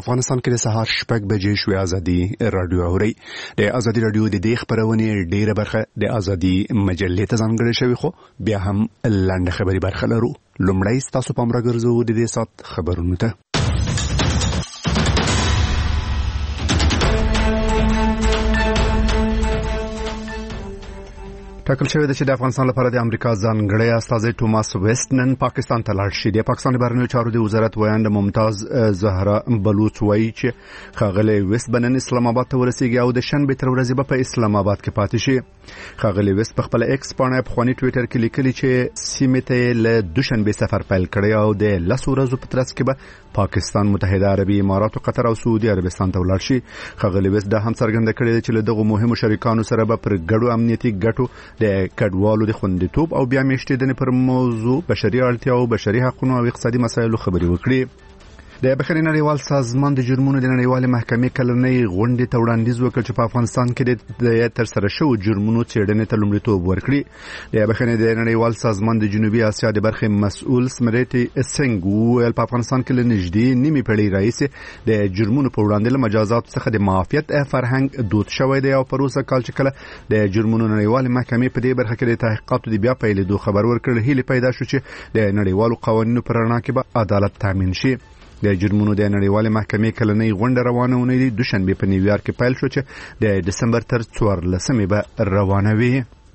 افغانستان کې د سهار 6 بجې شوې ازادي رادیو اوري د ازادي رادیو د دې خبرونه ډیره برخه د ازادي مجلې ته ځانګړې شوی خو بیا هم لاندې خبري برخه لرو لومړی تاسو پام راګرځو د دې سات خبرونه ته ټاکل شوی چې د افغانستان لپاره د امریکا ځانګړی استازی ټوماس ویسټ نن پاکستان ته لاړ شي. د پاکستان بهرنیو چارو د وزارت ویاند ممتاز زهرا بلوچ وایي چې ښاغلی ویسټ بنن اسلام آباد ته ورسیږي او د شنبه تر ورځې به په اسلام آباد کې پاتې شي. ښاغلی ویسټ په خپل ایکس باندې په خواني ټوئیټر کې لیکلي چې سیمه ته له دوشنبه سفر پیل کړی او د 10 ورځو په ترڅ کې به پاکستان، متحده عربي امارات، قطر او سعودي عربستان ته ولاړ شي. ښاغلی ویسټ دا هم څرګنده کړې چې له دغه مهمو شریکانو سره به پر ګډو امنیتي ګټو د کډوالو د خوندیتوب او بیا میشتېدنې پر موضوع، بشري اړتیاو، بشري حقوقو او اقتصادي مسایلو خبرې وکړي. د بخښنې نړیوال سازمان د جرمونو د نړیوالې محکمې کلنۍ غونډې ته وړاندیز وکړ چې په افغانستان کې د ترسره شوو جرمونو څېړنې ته لومړیتوب ورکړي. د بخښنې د نړیوال سازمان د جنوبي اسیا د برخې مسؤل سمریټي سنگ ویل په افغانستان کې له نږدې نیمه پیړۍ راهیسې د جرمونو په وړاندې له مجازات څخه د معافیت فرهنګ دود شوی دی او پر اوسه کال چې کله د جرمونو نړیوالې محکمې په دې برخه کې د تحقیقاتو د بیا پیلېدو خبر ورکړ، هیله پیدا شو چې د نړیوالو قوانینو پر رڼا کې به عدالت تامین شي. د جرمونو د نړیوالې محکمې کلنۍ غونډه روانه ونې د دوشنبه په نیویارک کې پیل شو چې د دسمبر تر 14 به روانه وي.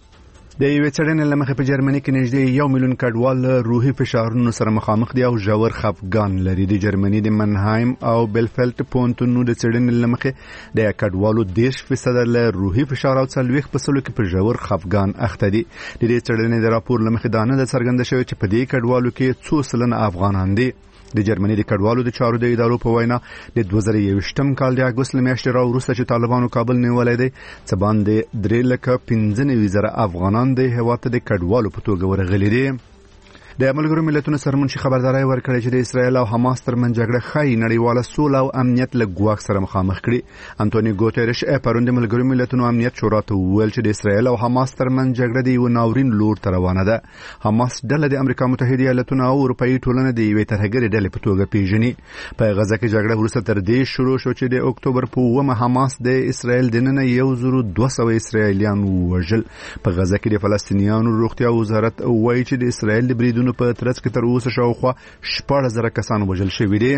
د یوې څېړنې له مخې په جرمني کې نږدې 1 میلیون کډوال روحي فشارونو سره مخامخ دي او ژور خفګان لري. د جرمني د منهایم او بلفلټ پونتونو د څېړنې له مخې د کډوالو 10% له روحي فشار او 40% کې په ژور خفګان اخته دي. د دې څېړنې د راپور له مخې دا نه څرګنده شوی چې په دې کډوالو کې څو سلنه افغانان دي. د جرمني د کډوالو د چارو د ادارو په وینا د 2021م کال د اګوست میاشتې راوروسته چې طالبانو کابل نیولای دی څه باندې 3,95,000 افغانان د هیواد د کډوالو په توګه ورغلي دي. د ملګرو ملتونو سرمنشي خبرداري ورکړې چې د اسرایل او حماس ترمنځ جګړه خای نړیواله سوله او امنیت له ګواښ سره مخامخ کړي. انټونی ګوتریش پرون د ملګرو ملتونو امنیت شورا ته وویل چې د اسرایل او حماس ترمنځ جګړه د یو ناورین لور ته روانه ده. حماس ډله د امریکا متحده ایالاتونو او اروپאי ټولنې د یوې ترهګرې ډلې په توګه پیژني. په غزه کې جګړه وروسته تر دې شروع شو چې د اکتوبر په 9 حماس د اسرایل د نن 1200 اسرایلیان وژل. په غزه کې د فلسطینیانو روغتیا وزارت وایي چې د اسرایل د بریدونو په ترڅ کې تر اوسه شاوخوا 14,000 کسان وژل شوي دي.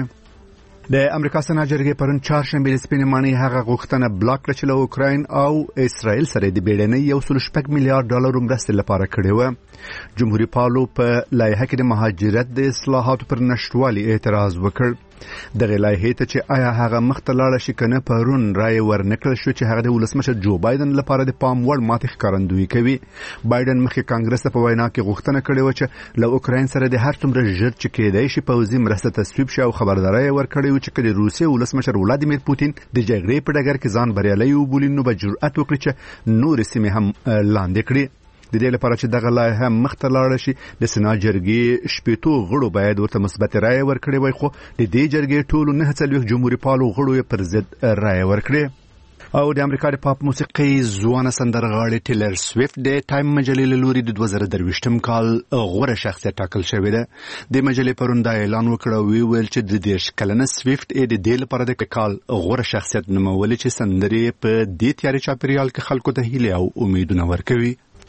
د امریکا سنا جرګې پرون چهارشنبه د سپینې ماڼۍ هغه غوښتنه بلاک کړه چې له اوکراین او اسرائیل سره د بیړنۍ 1.6 میلیارډ ډالر مرستې لپاره کړې و. جمهوریت پالو په لایحه کې د مهاجرت د اصلاحاتو پر نشټوالي اعتراض وکړ. دغه لایحه ته چې آیا هغه مخته لاړ شي کنه پرون رائے ورنکړل شو چې هغه د ولسمشر جو بایدن لپاره د پام وړ ماته ښکارندوی کوي. بایدن مخکې کانګرس ته په وینا کې غوښتنه کړې و چې له اوکراین سره د هر څومره ژر چې کېدای شي پوځي مرسته تصویب شي او خبرداري ورکړې و چې د روسیې ولسمشر ولادیمیر پوتین د جګړې په ډګر کې ځان بریالي وبولي نو به جرأت وکړي چې نور سیمې هم لاندې کړي. د دې لپاره چې دغه لایحه مخته لاړ شي د سنا جرګې 80 غړو باید ورته مثبت رائے ورکړي وای، خو د دې جرګې ټولو 49 جمهوریت پالو غړو پر ضد رائے ورکړي. او د امریکا د پاپ موسیقي ځوانه سندرغاړې ټیلر سویفت د ټایم مجلې له لوري د 2023م کال غوره شخصیت ټاکل شوی دی. د مجلې پرون دا اعلان وکړ او ویل چې د 10 کلنه سویفت د دې لپاره د کال غوره شخصیت نومول چې سندرې په دې تیاري چاپیریال کې خلکو ته هیله او امیدونه ورکوي.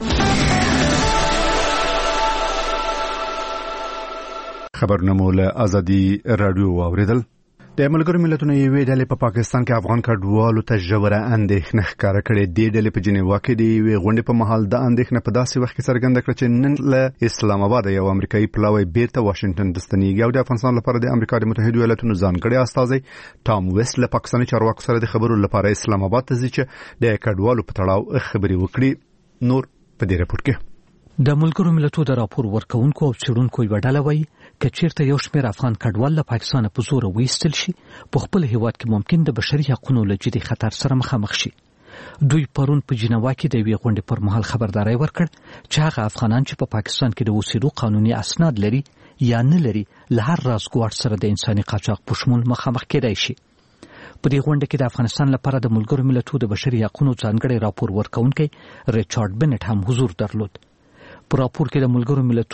خبرونه مول ازادي رادیو اوریدل. د ملګرو ملتونو یوې ډلې په پاکستان کې افغان کډوالو ته ژوره اندېښنه ښکاره کړې. د ډلې په جنیوا کې د یوې غونډې په مهال د اندېښنه په داسې وخت کې څرګنده کړه چې نن له اسلام آباد یو امریکایي پلاوی بیرته واشنگټن ته ستنېږي او د افغانستان لپاره د امریکا د متحده ایالاتونو ځانګړي استازی ټام ویسټ له پاکستاني چارواکو سره د خبرو لپاره اسلام آباد ته ځي چې د کډوالو په تړاو خبرې وکړي. نور په دې راپور کې د ملګرو ملتونو د راپور ورکونکو او څېړونکو یو ډله وایي چې چیرته یو شمېر افغان کډوال له پاکستان په زور وایستل شي په خپل هیواد کې ممکن د بشري حقوقو له جدي خطر سره مخامخ شي. دوی پرون په جنیوا کې د یوې غونډې پر مهال خبرداري ورکړ چې هغه افغانان چې په پاکستان کې د اوسېدو قانوني اسناد لري یا نه لري له هر راز ګواښ سره د انساني قاچاق په شمول مخامخ کېدای شي. په دې غونډه کې د افغانستان لپاره د ملګرو ملتونو د بشري حقوقو ځانګړي راپور ورکونکي ریچارډ بنټ هم حضور درلود. په راپور کې د ملګرو ملتونو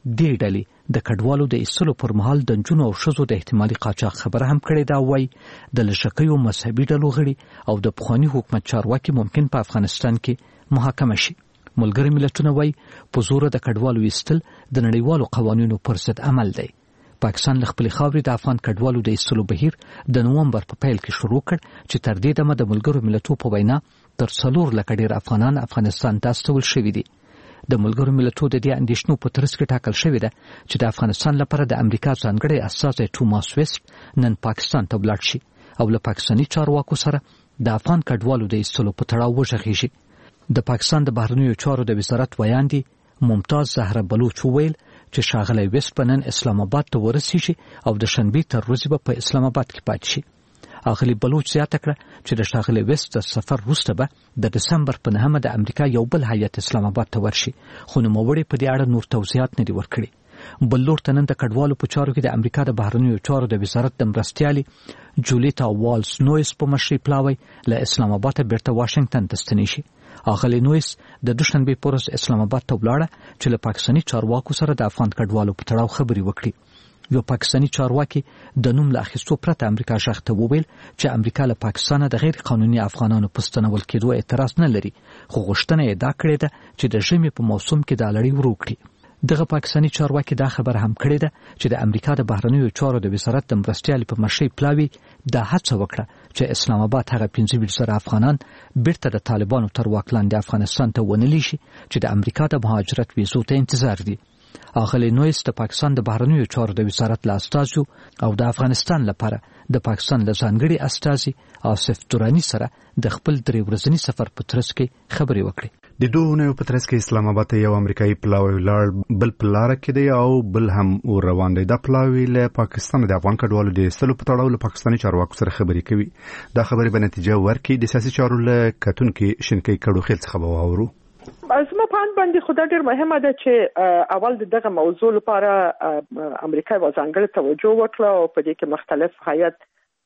دې ډلې د کډوالو د ایستلو پر مهال د نجونو او ښځو د احتمالي قاچاق خبره هم کړې ده. وایي د لږکیو مذهبي ډلو غړي او د پخواني حکومت چارواکي ممکن په افغانستان کې محاکمه شي. ملګري ملتونه وایي په زور د کډوالو ایستل د نړیوالو قوانینو پر ضد عمل دی. پاکستان له خپلې خاورې د افغان کډوالو د ایستلو بهیر د نومبر په پیل کې شروع کړ چې تر دې دمه د ملګرو ملتونو په وینا تر 4 لک ډیر افغانان افغانستان ته استول شوي دي. د ملګرو ملتونو د دې اندېښنو په ترڅ کې ټاکل شوې ده چې د افغانستان لپاره د امریکا ځانګړی استازی توماس ویسټ نن پاکستان ته ولاړ شي او له پاکستاني چارواکو سره د افغان کډوالو د ایستلو په تړاو وغږیږي. د پاکستان د بهرنیو چارو د وزارت ویاندې ممتاز زهره بلوچ وویل چې ښاغلی ویسټ به نن اسلام آباد ته ورسیږي او د شنبې تر ورځې به په اسلام آباد کې پاتې شي. اغلی بلوچ زیاته کړه چې د ښاغلي ویسټ د سفر وروسته به د دسمبر په 9 د امریکا یو بل هیئت اسلام آباد ته ورشي، خو نوموړي په دې اړه نور توضیحات نه دي ورکړي. بل لور ته نن د کډوالو په چارو کې د امریکا د بهرنیو چارو د وزارت د مرستیالې جولیتا والز نویس په مشرۍ پلاوی له اسلام آباد ته بیرته واشنگټن ته ستنې شي. اغلی نویس د دوشنبې په ورځ اسلام آباد ته ولاړه چې له پاکستاني چارواکو سره د افغان کډوالو په تړاو خبرې وکړي. یو پاکستاني چارواکي د نوم له اخیستو پرته امریکا ژغ ته وویل چې امریکا له پاکستانه د غیر قانوني افغانانو په ستنول کېدو اعتراض نه لري، خو غوښتنه یې دا کړې ده چې د ژمي په موسم کې دا لړۍ ورو کړي. دغه پاکستاني چارواکي دا خبر هم کړې ده چې د امریکا د بهرنیو چارو د وزارت د مرستیال په مشرۍ پلاوی دا هڅه وکړه چې اسلام آباد هغه 15,000 افغانان بیرته د طالبانو تر واک لاندې افغانستان ته ونلی شي چې د امریکا د مهاجرت ویزو ته انتظار دي. اغلی نویس د پاکستان د بهرنیو چارو د وزارت له استازو او د افغانستان لپاره د پاکستان له ځانګړي استازي آصف دراني سره د خپل 3 ورځني سفر په ترڅ کې خبرې وکړې. د دوه نوو په ترڅ کې اسلام آباد ته یو امریکایي پلاوی ولاړ، بل پلار کې دی او بل هم روان دی. دا پلاوی له پاکستان د افغان کډوالو د ایستلو په تړاو له پاکستاني چارواکو سره خبرې کوي. دا خبرې به نتیجه ورکړي. د سیاسي چارو له کتونکو شینکي کډو خیل څخه به واورو. زما په اند باندې خدای ډېر مهمه ده چې اول دغه موضوع لپاره امریکا ځانګړې توجه وکړه او په دې کې مختلف هیئت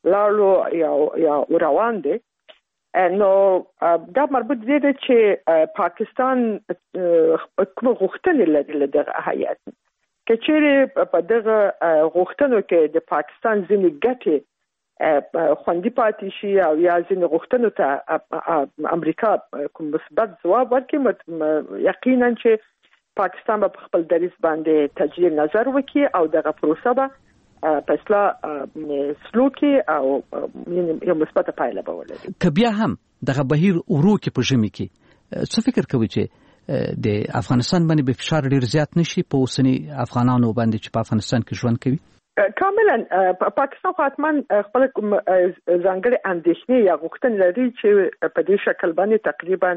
لاړو یا روان دي. نو دا مربوط دی چې پاکستان کوم غوښتنې لري له دغه هیئت کې چې په دغه غوښتنو کې د پاکستان ځینې ګټې خوندي پاتې شي او یا ځینې غوښتنو ته امریکا کوم مثبت ځواب ورکړي. یقینا چې پاکستان په خپل دریځ باندې تجدید نظر وکړي او دغه پروسه به په اصلاح سلوکي او یو مثبت پایله به ولري. که بیا هم دغه بهیر ورو کې په ژمي کې څه فکر کوي چې د افغانستان باندې به فشار ډیر زیات نشي په اوسنی افغانانو باندې چې په افغانستان کې ژوند کوي؟ کاملا پاکستان حتما خپل ځانګړي اندېښنې یا غوښتنې لري چې په دې شکل باندې تقریبا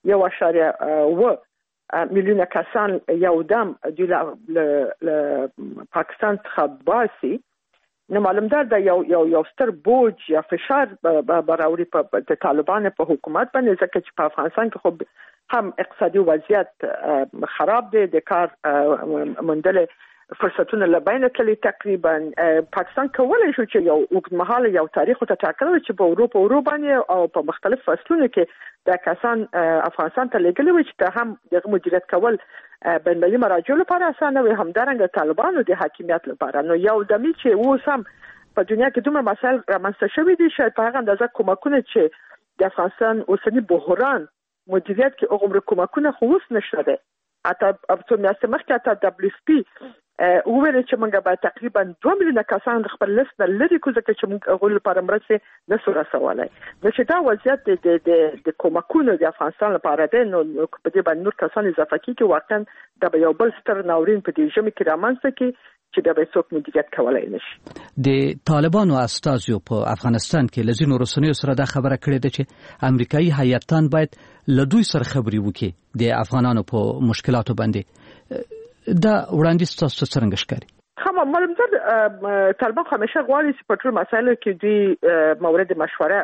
1.1 میلیونه کسان یو دم د پاکستان څخه باسي. نو معلومدار دا یو ستر بوج یا فشار براوري په طالبانو په حکومت باندې، ځکه چې په افغانستان کې خو هم اقتصادي وضعیت خراب دی، د کار موندل فرصتونه لباینه تللی. تقریبا پاکستان کولای شو چې یو اوږدمهاله یو تاریخ ته ټاکل چې په اروپا باندې او په مختلف فصلونو کې د کسان افغانستان ته لګلي وي چې هم د مدیریت کول بین المللي مراجعو لپاره اسانه وي، همدارنګه طالبانو د حاکمیت لپاره. نو یو دمي چې اوس هم په دنیا کې دومره مسایل رامنځته شوي دي، شاید په هغه اندازه کومکونه چې د افغانستان اوسنی بحران مدیریت کې عمر کومکونه خو اوس نشته ده. اته په میاشت مخکې ته WFP وویل چې موږ به تقریبا 2 میلیونه کسان خپل لیست نه لري کوزه چې موږ غوړي لپاره مرسته نسو رسولای. نو چې دا وضعیت د کومکونو د افغانستان لپاره ده، نو په دې باندې نور کسان اضافه کیږي، واقعا د یو بل ستر ناورین په دې ژمي کې رامنځته کی چې د به څوک مدیریت کولای نشي. د طالبانو استازو په افغانستان کې لزینو رسنیو سره دا خبره کړې ده چې امریکایي هیئتان باید له دوی سره خبرې وکړي د افغانانو په مشکلاتو باندې. دا وړاندیز تاسو څنګه ښکاري؟ خو معلومات طالبان همیشه غواړي چې په ټول مسایلو کې دوی مورد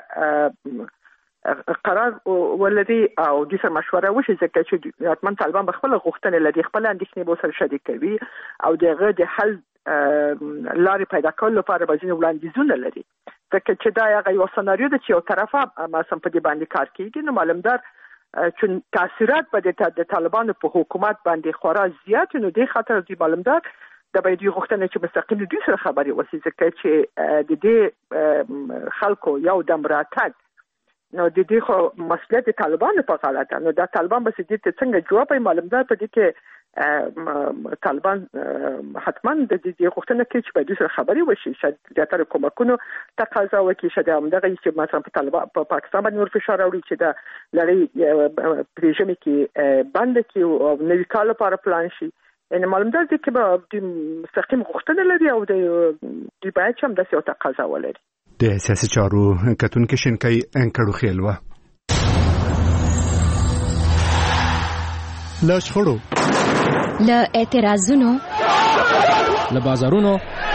مشوره قرار ولري او د سر مشوره وشي، ځکه چې حتما طالبان خپل غوښتنې لري، خپل اندېښنې به سره شریک کوي او دغه د حل لارې پیدا کولو لپاره به ځینې وړاندیزونه لري، ځکه چې دا یو سناریو ده چې یو طرفه مثلا په دې باندې کار کوي. نو معلومدار چون تاثیرات په طالبانو په حکومت باندې خورا زیات نو د خطر دی معلومدار د باید غوښتنه چې مستقیم دوی سره خبري وسی ځکه چې د دې خلکو یو دم راتګ نو د دې خو مسئله د طالبانو په غاړه ده. نو دا طالبان به دې ته څنګه جواب یې معلومدار په دې کې طالبان حتما د دې غوښتنه کوي چې په دې سره خبري وشي شاید د تر کومکونو تقاضا وکړي شاید همدغه چې مثلا په طالبان په پاکستان باندې ور فشار راوړي چې دا لړۍ پریژمه کې بند کې او نوې کال لپاره پلان شي. ان معلومدار دي چې به مستقیم غوښتنه لري او د باید هم د سیاست تقاضا ولري. د سیاسي چارو کتونکو شینکای انکړو خیلوه لا شخړو لا اعتراضونو لا بازارونو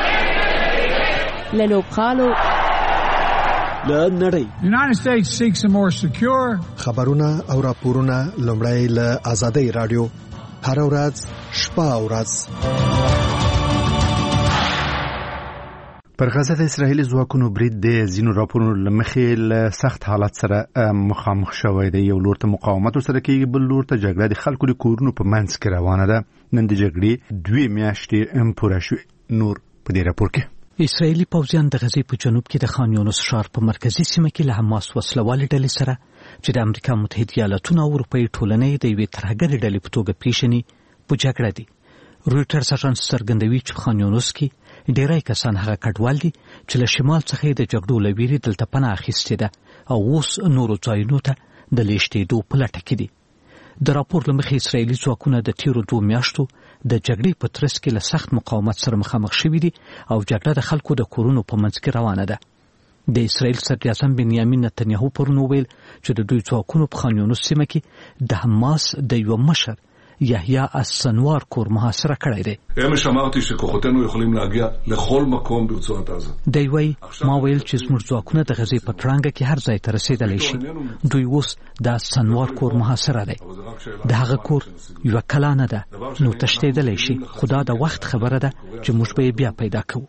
لا لوبخالو لا نړۍ. United States seeks a more secure خبرونه او راپورونه لومړی له آزادۍ رادیو هر ورځ شپه او ورځ پر غزه د اسرایلی ځواکونو برید د زینو راپورونو لمخې له سخت حالت سره مخامخ شوی دی. یو لور ته مقاومت سره کېږي بل لور ته جګړه د خلکو د کورونو په منځ کې روانه ده. نن د جګړې 2 میاشتې پوره شوې. نور په دې راپور کې اسرایلی پوځیان د غزې په جنوب کې د خان یونس ښار په مرکزي سیمه کې له حماس وسلوالې ډلې سره چې د امریکا متحده ایالاتونو او اروپایي ټولنې د یوې ترهګرې ډلې په توګه پیژني په جګړه دي. رویټرز اژانس څرګندوي چې خان یونس کې ډیری کسان هغه کډوال دي چې له شمال څخه د جګړو لویری دلته پناه اخیستې ده او اوس نورو ځایونو ته د لیشتېدو په لټه کې دي. د راپور لمخې اسرایلی ځواکونه د تیرو 2 میاشتو د جګړې په ترڅ کې له سخت مقاومت سره مخامخ شوي دي او جګړه د خلکو د کورونو په منځ کې روانه ده. د اسرایل صدراعظم بنیامین نتنیاهو پرون وویل چې د دوی ځواکونو په خان یونس سیمه کې د حماس د یو مشر یحیی السنوار کور محاصره کړی دی. امش אמרתי שכוחותינו יכולים להגיע לכל מקום ברצועת עזה. دی وای ما ویل چې زموږ ځواکونه د غزې په ترانګه کې هر ځای ته رسیدلی شي. دوی اوس د السنوار کور محاصره دی. د هغه کور یو کلا نه ده نو تښتېدلی شي خو دا د وخت خبره ده چې موږ به بیا پیدا کوو.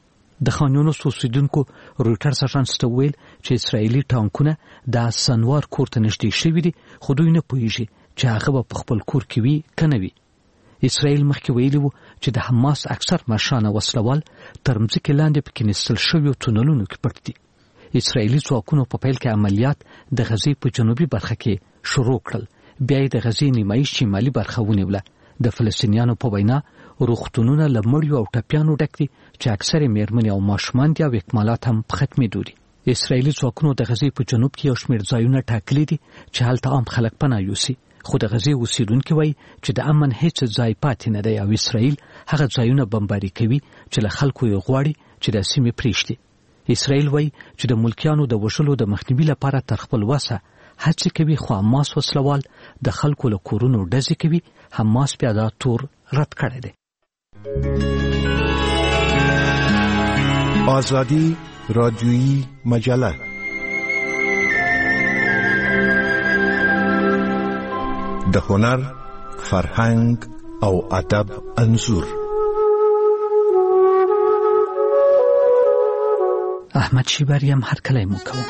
د خان یونس اوسیدونکو رویټرز اژانس ته ویل چې اسرایلی ټانکونه د السنوار کور ته نږدې شوي دي خو دوی نه پوهیږي چې هغه په خپل کور کې وي کنه وي. اسرائیل مخکې ویلي وو چې د حماس اکثر مشران وسلوال تر مځکې لاندې په کنيستل شویو تونلونو کې پټ دي. اسرائیلي ځواکونو په پیل کې عملیات د غزې په جنوبي برخه کې شروع کړل. بیا د غزې نیمایي شمالي برخه ونیوله. د فلسطینیانو په وینا روغتونونه له مړیو او ټپیانو ډک دي چې اکثر میرمنې او ماشومان دي او اکمالات هم په ختمېدو دي. اسرائیلي ځواکونو د غزې په جنوب کې یو شمېر ځایونه ټاکلي دي چې هلته عام خلک پناه یوسي. خو د غزې اوسیدونکي وایي چې د امن هیڅ ځای پاتې نه دی او اسرائیل هغه ځایونه بمباري کوي چې له خلکو یې غواړي چې د سیمې پرېږدي. اسرائیل وایي چې د ملکیانو د وژلو د مخنیوي لپاره تر خپل وسه هڅې کوي خو حماس وسلوال د خلکو له کورونو ډزې کوي. حماس بیا دا تور رد کړی دی. آزادی رادیویی مجله د هنر، فرهنګ او ادب انځور. احمد شیبری هم هرکلی مو کوم.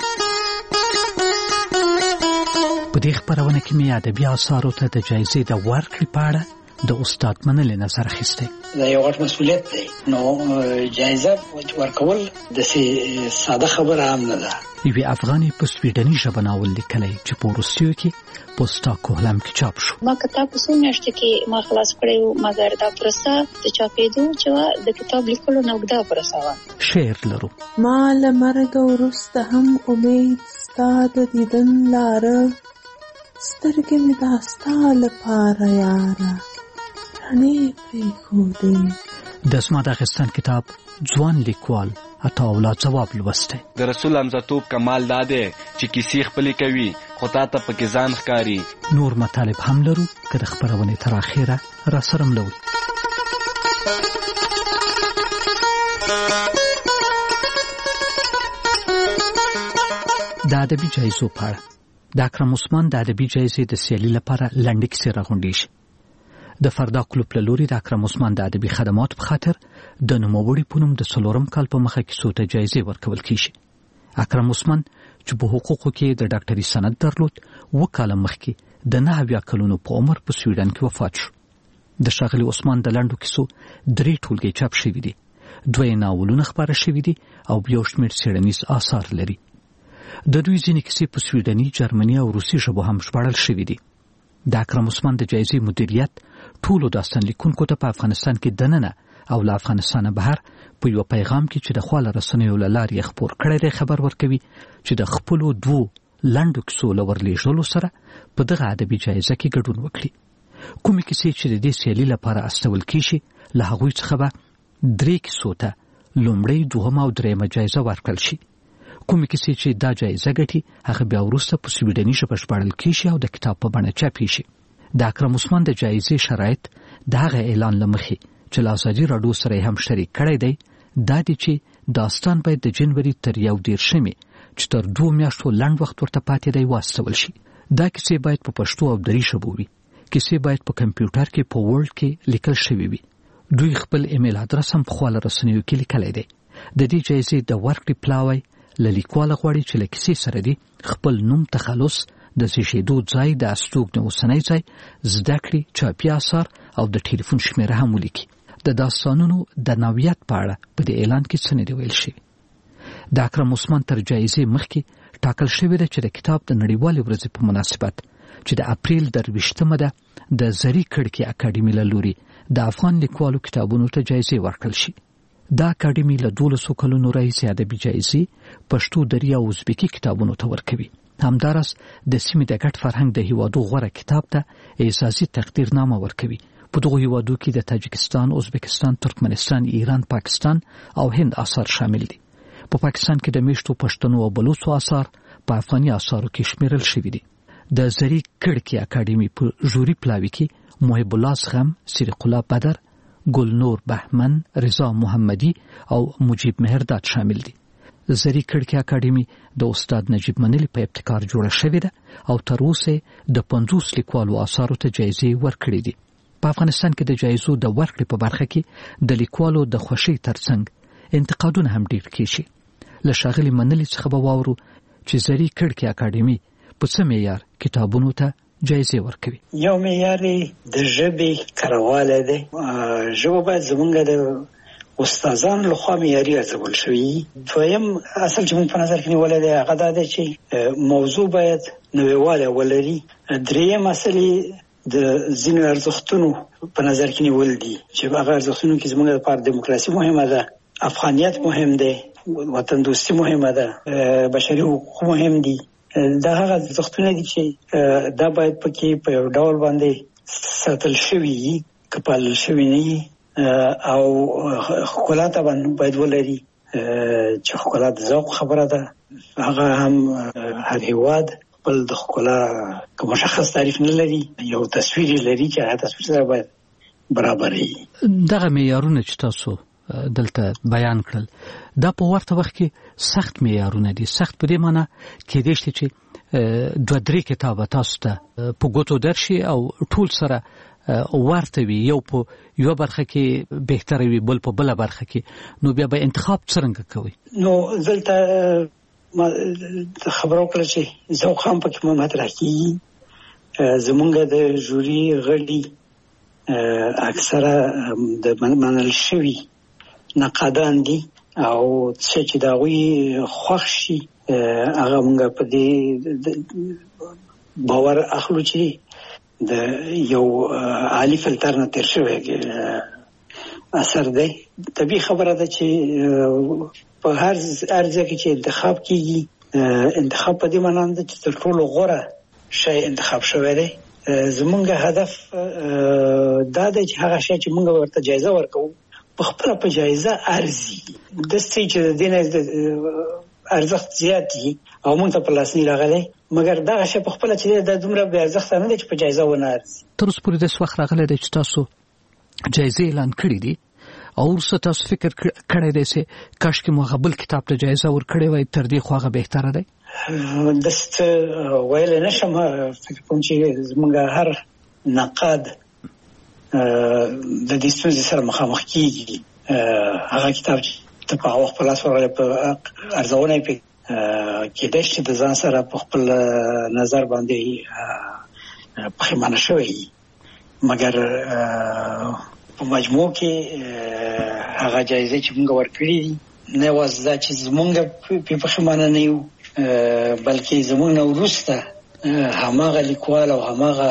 په دې خبرونه کې مې ادبي اثارو ته د جایزې د ورکړې په اړه د استاد منلې نظر اخیستی. دا یو غټ مسؤلیت دی. نو جایزه ورکول د ساده خبره هم نه ده. یوې افغانې په سویډني ژبه ناول لیکلی چې په وروستیو کې په سټاکهولم کې چاپ شو. ما کتاب په څو میاشتو کې ما خلاص کړی و مګر دا پروسه د چاپېدو چې د کتاب لیکلو نه اوږده پروسه وه. شعر لرو. ما له مرګه وروسته هم امید ستا د دیدن لاره سترګې مې دا ستا لپاره یاره رڼې پرېښودې. د اسماد اخیستن کتاب ځوان لیکوال عطاالله ځواب لوستی. د رسول حمزتوب کمال دا دی چې کیسې خپلې کوي خو تا ته پکې ځان ښکاري. نور مطالب هم لرو که د خپرونې تر اخره را سره ملوي. د ادبي جایزو په اړه د اکرم عثمان د ادبي جایزې د سیالي لپاره لنډې کیسې راغونډې شي. د فردا کلوب له لوري د اکرم عثمان د ادبي خدماتو په خاطر د نوموړي په نوم د 4 کال په مخه کې څو ته جایزې ورکول کیږي. اکرم عثمان چې په حقوقو کې د ډاکټري سند درلود 2 کاله مخکې د 9 کلونو په عمر په سویډن کې وفات شو. د ښاغلي عثمان د لنډو کیسو 3 ټولګې چاپ شوي دي، 2 ناولونه خپاره شوي دي او یو شمېر څېړنیز آثار لري. د دوی ځینې کیسې په سویډني، جرمني او روسي ژبو هم ژباړل شوي دي. د اکرم عثمان د جایزې مدیریت ټولو داستان لیکونکو ته په افغانستان کې دننه او له افغانستانه بهر په یو پیغام کې چې د خواله رسنیو له لارې خپور کړی دی خبر ورکوي چې د خپلو 2 لنډو کیسو له ورلېږلو سره په دغه ادبي جایزه کې ګډون وکړي. کومې کیسې چې د دې سیالي لپاره استول کیږي له هغوی څخه به 3 کیسو ته لومړی، 2 او 3 جایزه ورکړل شي. کومې کیسې چې دا جایزه ګټي هغه بیا وروسته په سویډني ژبه ژباړل کیږي او د کتاب په بڼه چاپیږي. د اکرم عثمان د جایزې شرایط د هغه اعلان له مخې چې له ازادي راډیو سره هم شریک کړی دی دا دی چې داستان باید د جنوري تر 1 چې تر 2 میاشتو لنډ وخت ورته پاتې دی واستول شي. دا کیسې باید په پښتو او دري ژبو وي. کیسې باید په کمپیوټر کې په ورډ کې لیکل شوي وي. دوی خپل ایمیل ادرس هم په خواله رسنیو کې لیکلی دی. د دې جایزې د ورکړې پلاوی له لیکواله غواړي چې له کیسې سره دی خپل نوم، تخلص، د زیږېدو ځای، د استوګنې اوسنی ځای، زده کړې، چاپي آثار او د ټلیفون شمیره هم ولیکي. د داستانونو د نوعیت په اړه په دې اعلان کې څه نه دی ویل شوي. د اکرم عثمان تر جایزې مخکې ټاکل شوې ده چې د کتاب د نړیوالې ورځې په مناسبت چې د اپریل 23 ده د زری کړکۍ اکاډمي له لوري د افغان لیکوالو کتابونو ته جایزې ورکړل شي. دا اکاډمي له 12 کلونو راهیسې ادبي جایزې پښتو، دري او ازبکي کتابونو ته ورکوي. همداراز د سیمې د ګډ فرهنګ د هیوادو غوره کتاب ته اعزازي تقدیرنامه ورکوي. په دغو هیوادو کې د تاجکستان، ازبکستان، ترکمنستان، ایران، پاکستان او هند آثار شامل دي. په پاکستان کې د میشتو پښتنو او بلوچو آثار په افغاني آثارو کې شمیرل شوي دي. د زری کړکۍ اکاډمي په ژوري پلاوي کې محب الله زغم، سریق الله بدر، ګلنور بهمن، رضا محمدي او مجيب مهرداد شامل دي. زری کړکۍ اکاډمي د استاد نجیب منلی په ابتکار جوړه شوې ده او تر اوسه د 50 لیکوالو آثارو ته جایزې ورکړې دي. په افغانستان کې د جایزو د ورکړې په برخه کې د لیکوالو د خوښۍ ترڅنګ انتقادونه هم ډېر کیږي. له ښاغلي منلی څخه به واورو چې زری کړکۍ اکاډمي په څه معیار کتابونو ته جایزې ورکوي. یو معیار د ژبې کارواله ده. ژبه باید زمونږ د استادانو لخوا معیاري ارزول شوي. دویم اصل چې موږ په نظر کې نیولې ده هغه دا ده چې موضوع باید نویواله ولري. دریم مسلې د ځینو ارزښتونو په نظر کې نیول دي چې هغه ارزښتونو کې زموږ لپاره دیموکراسي مهمه ده، افغانیت مهم دی، وطن دوستي مهمه ده، بشري حقوق مهم دي. دا هغه ارزښتونه دي چې دا باید پکې په یو ډول باندې ساتل شوي، کپالل شوي نه او ښکلا ته باید ولري چې ښکلا د ذوق خبره ده. هغه هم هر هیواد خپل د ښکلا کوم مشخص تعریف نه لري، یو تصویر لري چې هغه تصویر سره باید برابر وي. دغه معیارونه چې تاسو دلته بیان کړل دا په ورته وخت کې سخت معیارونه دي. سخت په دې معنی کې دي چې 2-3 کتابه تاسو ته په ګوتو درشي او ټول سره ورته وي، یو په یو برخه کې بهتره وي، بل په بل برخه کې، نو بیا به انتخاب څنګه کوي؟ نو دلته ما خبرو کړل چې ذوق هم پکې مطرح کیږي. زمونږ د ژوري غړي اکثره د منل شوي نقادان دي او چې دا وی خوښ شي هغه موږ په دې باور اخلو چې د یو عالی فلتر نه تیر شوی اثر دی. طبیعي خبره ده چې په هر ځای کې چې انتخاب کیږي، انتخاب په دې معنی ده چې تر ټولو غوره شی انتخاب شوی دی. زمونږ هدف دا دی چې هغه شی چې موږ ورته جایزه ورکوو په خپل په جایزه ارزي. د ستې چې د دینه ارزښت زیات دي او موږ ته په لاس نه راغلی، مګر دا شی په خپل چې د دومره به ارزښت نه دی چې په جایزه ونه ارزي. تر اوسه پورې د وخت راغلی دی چې تاسو جایزه اعلان کړی دي او ورسره تاسو فکر کړی دی چې کاشکې مو بل کتاب ته جایزه ورکړې وای، تر دې خو هغه بهتره دی؟ دست ویل نشم. فکر کوم چې زموږ هر نقاد د دې ستونزې سره مخامخ کیږي. هغه کتاب چې ته په وخت په لاس ورغلی په ارزونه کېدای شي د ځان سره په خپل نظر باندې پښیمانه شوی، مګر په مجموع کې هغه جایزه چې موږ ورکړې دي نه یوازې دا چې زموږ په پښیمانه نه یو، بلکې زموږ نه وروسته هماغه لیکوال او هماغه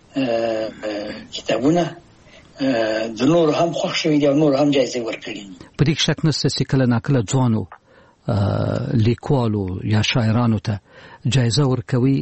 کتابونه د نور هم خوښ شوي دي او نور هم جایزه ورکړي دي. په دې شک نشته چې کله ناکله ځوانو لیکوالو یا شاعرانو ته جایزه ورکوي،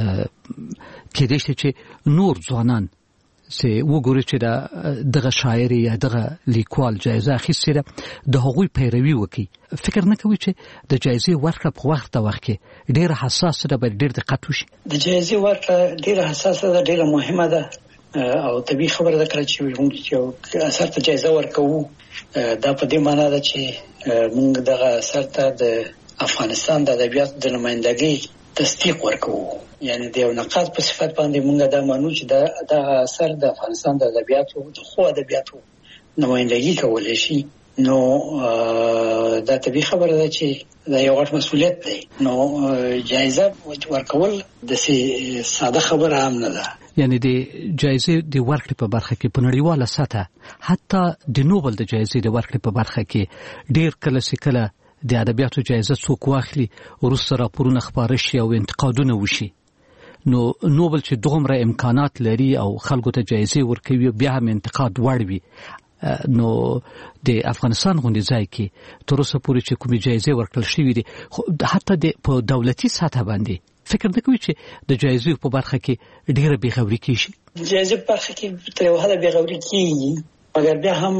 کېدای شي چې نور ځوانان چې وګوري چې دغه شاعر یا دغه لیکوال جایزه اخیستې ده د هغوی پیروي وکړي. فکر نه کوي چې د جایزې ورکړه په وخت کې ډېره حساسه ده، باید ډېر دقت وشي. د جایزې ورکړه ډېره حساسه ده، ډېره مهمه ده او طبیعي خبره ده کله چې موږ اثر ته جایزه ورکوو دا په دې معنا ده چې موږ دغه اثر ته د افغانستان د ادبیاتو د نمائندګۍ تصدیق ورکوو، یعنی د یو نقاد په صفت باندې موږ دا مانو چې دا اثر د افغانستان د ادبیاتو د خو ادبیاتو نمائندګي کولای شي. نو دا طبیعي خبره ده چې دا یو غټ مسؤلیت دی. نو جایزه ورکول د ساده خبره هم نه ده. یعنی د جایزې د ورکړې په برخه کې په نړیواله سطح حتی د نوبل د جایزې د ورکړې په برخه کې ډېر کله د ادبیاتو جایزه څوک واخلي وروسته راپورونه خپاره شي او انتقادونه وشي. نو نوبل چې دومره امکانات لري او خلکو ته جایزې ورکوي بیا هم انتقاد وړ وي، نو د افغانستان غونډې ځای کې تر اوسه پورې چې کومې جایزې ورکړل شوې دي حتی په دولتي سطح باندې فکر نه کوي چې د جایزې په برخه کې ډېره بېغوري کېږي. جایزې په برخه کې تر یو حده بېغوري کېږي، مګر بیا هم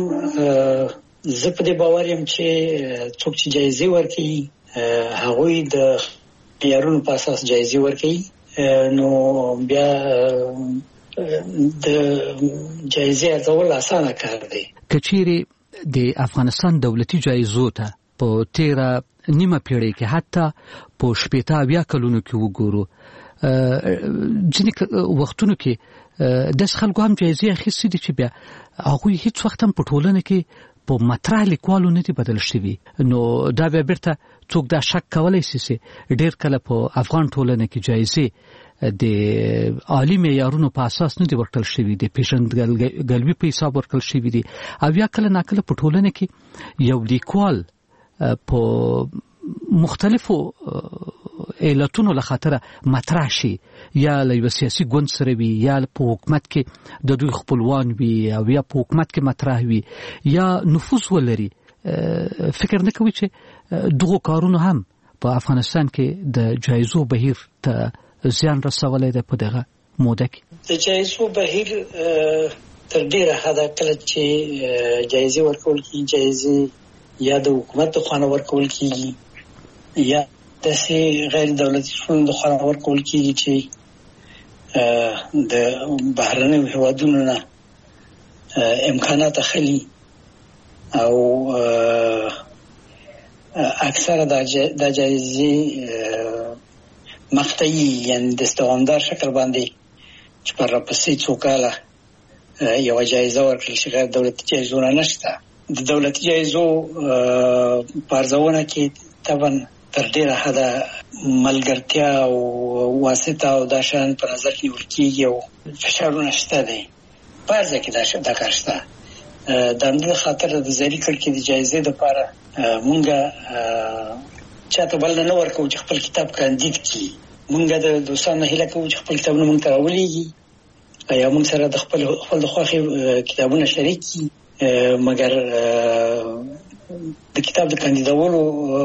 زه په دې باور یم چې څوک چې جایزې ورکوي هغوی د معیارونو په اساس جایزې ورکوي، نو بیا د جایزې ارزول اسانه کار دی. که چیرې د افغانستان دولتي جایزو ته په تیره نیمه پیړۍ کې حتی په 80 کلونو کې وګورو، ځینې وختونو کې داسې خلکو هم جایزې اخیستې دي چې بیا هغوی هیڅ وخت هم په ټولنه کې په مطرح لیکوالو نه دي بدل شوي. نو دا بیا بیرته څوک دا شک کولی شي چې ډېر کله په افغان ټولنه کې جایزې د عالي معیارونو په اساس نه دي ورکړل شوي، د پیژندګلوي په حساب ورکړل شوي دي، او یا کله ناکله په ټولنه کې یو لیکوال په مختلفو علتونو له خاطره مطرح شي، یا له یو سیاسي ګوند سره وي، یا په حکومت کې د دوی خپلوان وي، او یا په حکومت کې مطرح وي، یا نفوذ ولري. فکر نه کوي چې دغه کارونه هم په افغانستان کې د جایزو بهیر ته زیان رسولی دی په دغه موده کې؟ د جایزو بهیر تر ډېره حده کله چې جایزې ورکول کېږي، جایزې یا د حکومت د خوا نه ورکول کېږي یا داسې غیر دولتي شخصونو د خوا نه ورکول کېږي چې د بهرنیو هېوادونو نه امکانات اخلي، او اکثره دا جایزې مقطعي، یعنی د دوامدار شکل باندې چې پر راپسې څو کاله یوه جایزه ورکړل شي. غیر دولتي جایزونه نشته. د دولتي جایزو په ارزونه کې طبعا تر ډېره حده ملګرتیا او واسطه او دا شیان په نظر کې نیول کېږي او فشارونه شته دی. په هر ځای کې دا کار شته. د همدې خاطر د زري کړکۍ د جایزې دپاره مونږ چاته بل نه ورکوو چې خپل کتاب کاندید کړي. مونږ د دوستانو هیله کوو چې خپل کتابونه مونږ ته راولېږي یا مونږ سره د خپل د خوښې کتابونه شریک کړي، مګر د کتاب د کاندیدولو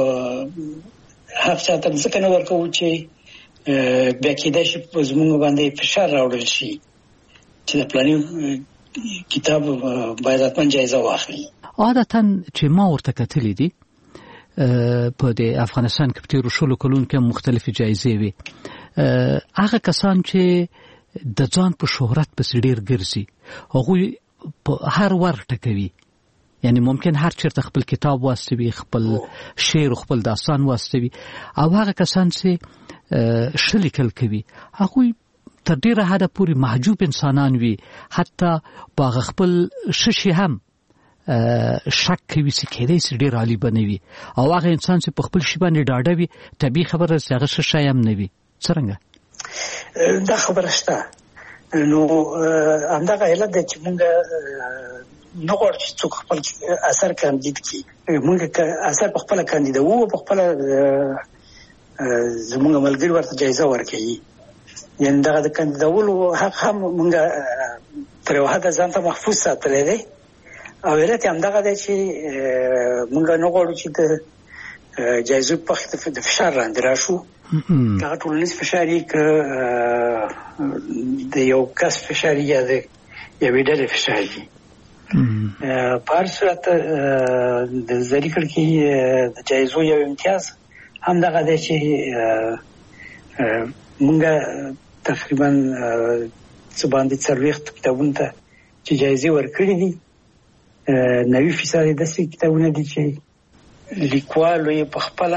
حق چاته ځکه نه ورکوو چې بیا کېدای شي په زموږ باندې فشار راوړل شي چې د فلاني کتاب باید حتما جایزه واخلي. عادتا چې ما ورته کتلې دي په د افغانستان کې په تیرو 16 کلونو کې مختلفې جایزې وي، هغه کسان چې د ځان په شهرت پسې ډېر ګرځي هغوی په هر ور ټکوي، یعنی ممکن هر چیرته خپل کتاب واستوي، خپل شعر خپل داستان واستوي، او هغه کسان چې ښه لیکل کوي هغوی تر ډېره حده پورې محجوب انسانان وي، حتی په هغه خپل ښه شي هم شک کوي چې کېدای شي ډېر عالی بنوي او هغه انسان چې په خپل شی باندې ډاډه وي طبيعي خبره چې هغه څه شی هم نه وي څنګه دا خبره شته نو همدغه علت چې موږ نه غواړو چې څوک خپل اثر کاندید کړي موږ اثر په خپل کاندید وو په خپل زموږ ملګری ورته جایزه ورکړي یعنی دغه د کاندیدولو حق هم موږ تر یو حده ځان ته محفوظ ساتلی دی او علت هم دغه دی چې موږ نه غواړو چې د جایزو په وخت د فشار لاندې راشو هغه ټولنیز فشار یې که د یو کس فشار یا د یوې ډلې فشار وي په هر صورت د زري کړکۍ د جایزو یو امتیاز هم دغه دی چې موږ تقریبا څه باندې 40 کتابونو ته چې جایزې ورکړي دي 90% داسې کتابونه دي چې لیکوالو یې په خپل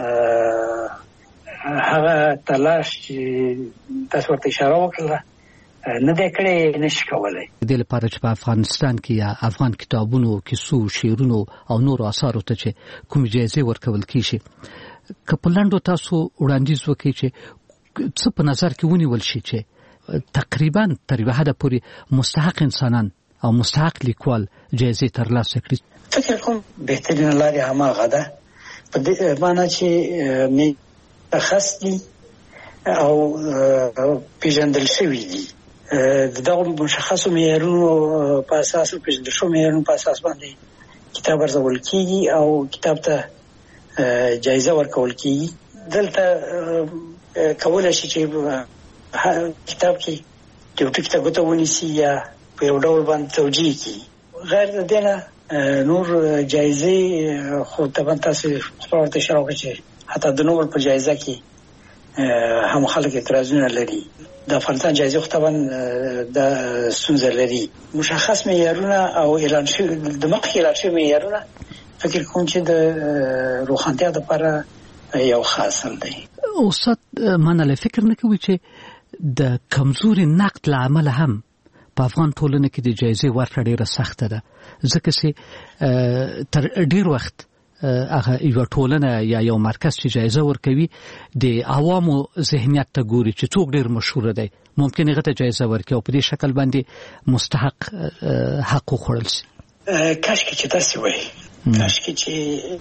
هغه تلاش چې تاسو ورته اشاره وکړه نه دی کړی نشي کولای د لپاره چې په افغانستان کې یا افغان کتابونو کیسو شعرونو او نور اثارو ته چې کوم جایزې ورکول کیږي کپلانډو تاسو وړاندیز وکړي چې څه په نظر کې ونیول شي چې تقریبا تر یوه حده پورې مستحق انسانان او مستحق لیکوال جایزې ترلاسه کړي فکر کوم بهترینه لارې هماغه ده په دې معنی چې مشخص دي او پیژندل شوي دي دغه مشخصو معیارونو په اساس پیژندل شوي معیارونو په اساس باندې کتاب ارزول کیږي او کتاب ته جایزه ورکول کیږي دلته کولای شي چې کتاب کې یو ټکی ته ګوته ونیسي یا په یو ډول باندې توجیه کړي غیر د دې نه نور جایزې خو طبعا تاسو ورته اشاره وکړئ چې حتی د نوبل په جایزه کې هم خلک اعتراضونه لري د افغانستان جایزه خو طبعا د ستونزه لري مشخص معیارونه او اعلان شوي د مخکې اعلان شوي معیارونه فکر کوم چې د روښانتیا لپاره یو خاص دی استاد مناله فکر نه کوي چې د کمزوري نقد لامل هم په افغان ټولنه کې د جایزې ورکړه ډیره سخته ده ځکه چې تر ډیر وخت هغه یو ټولنه یا یو مرکز چې جایزه ورکوي د عوامو ذهنیت ته ګوري چې څوک ډیر مشهور دی ممکن هغه ته جایزه ورکړي او په دې شکل باندې مستحق حق وخوړل شي کاشکې چې تاسو وایي کاشکې چې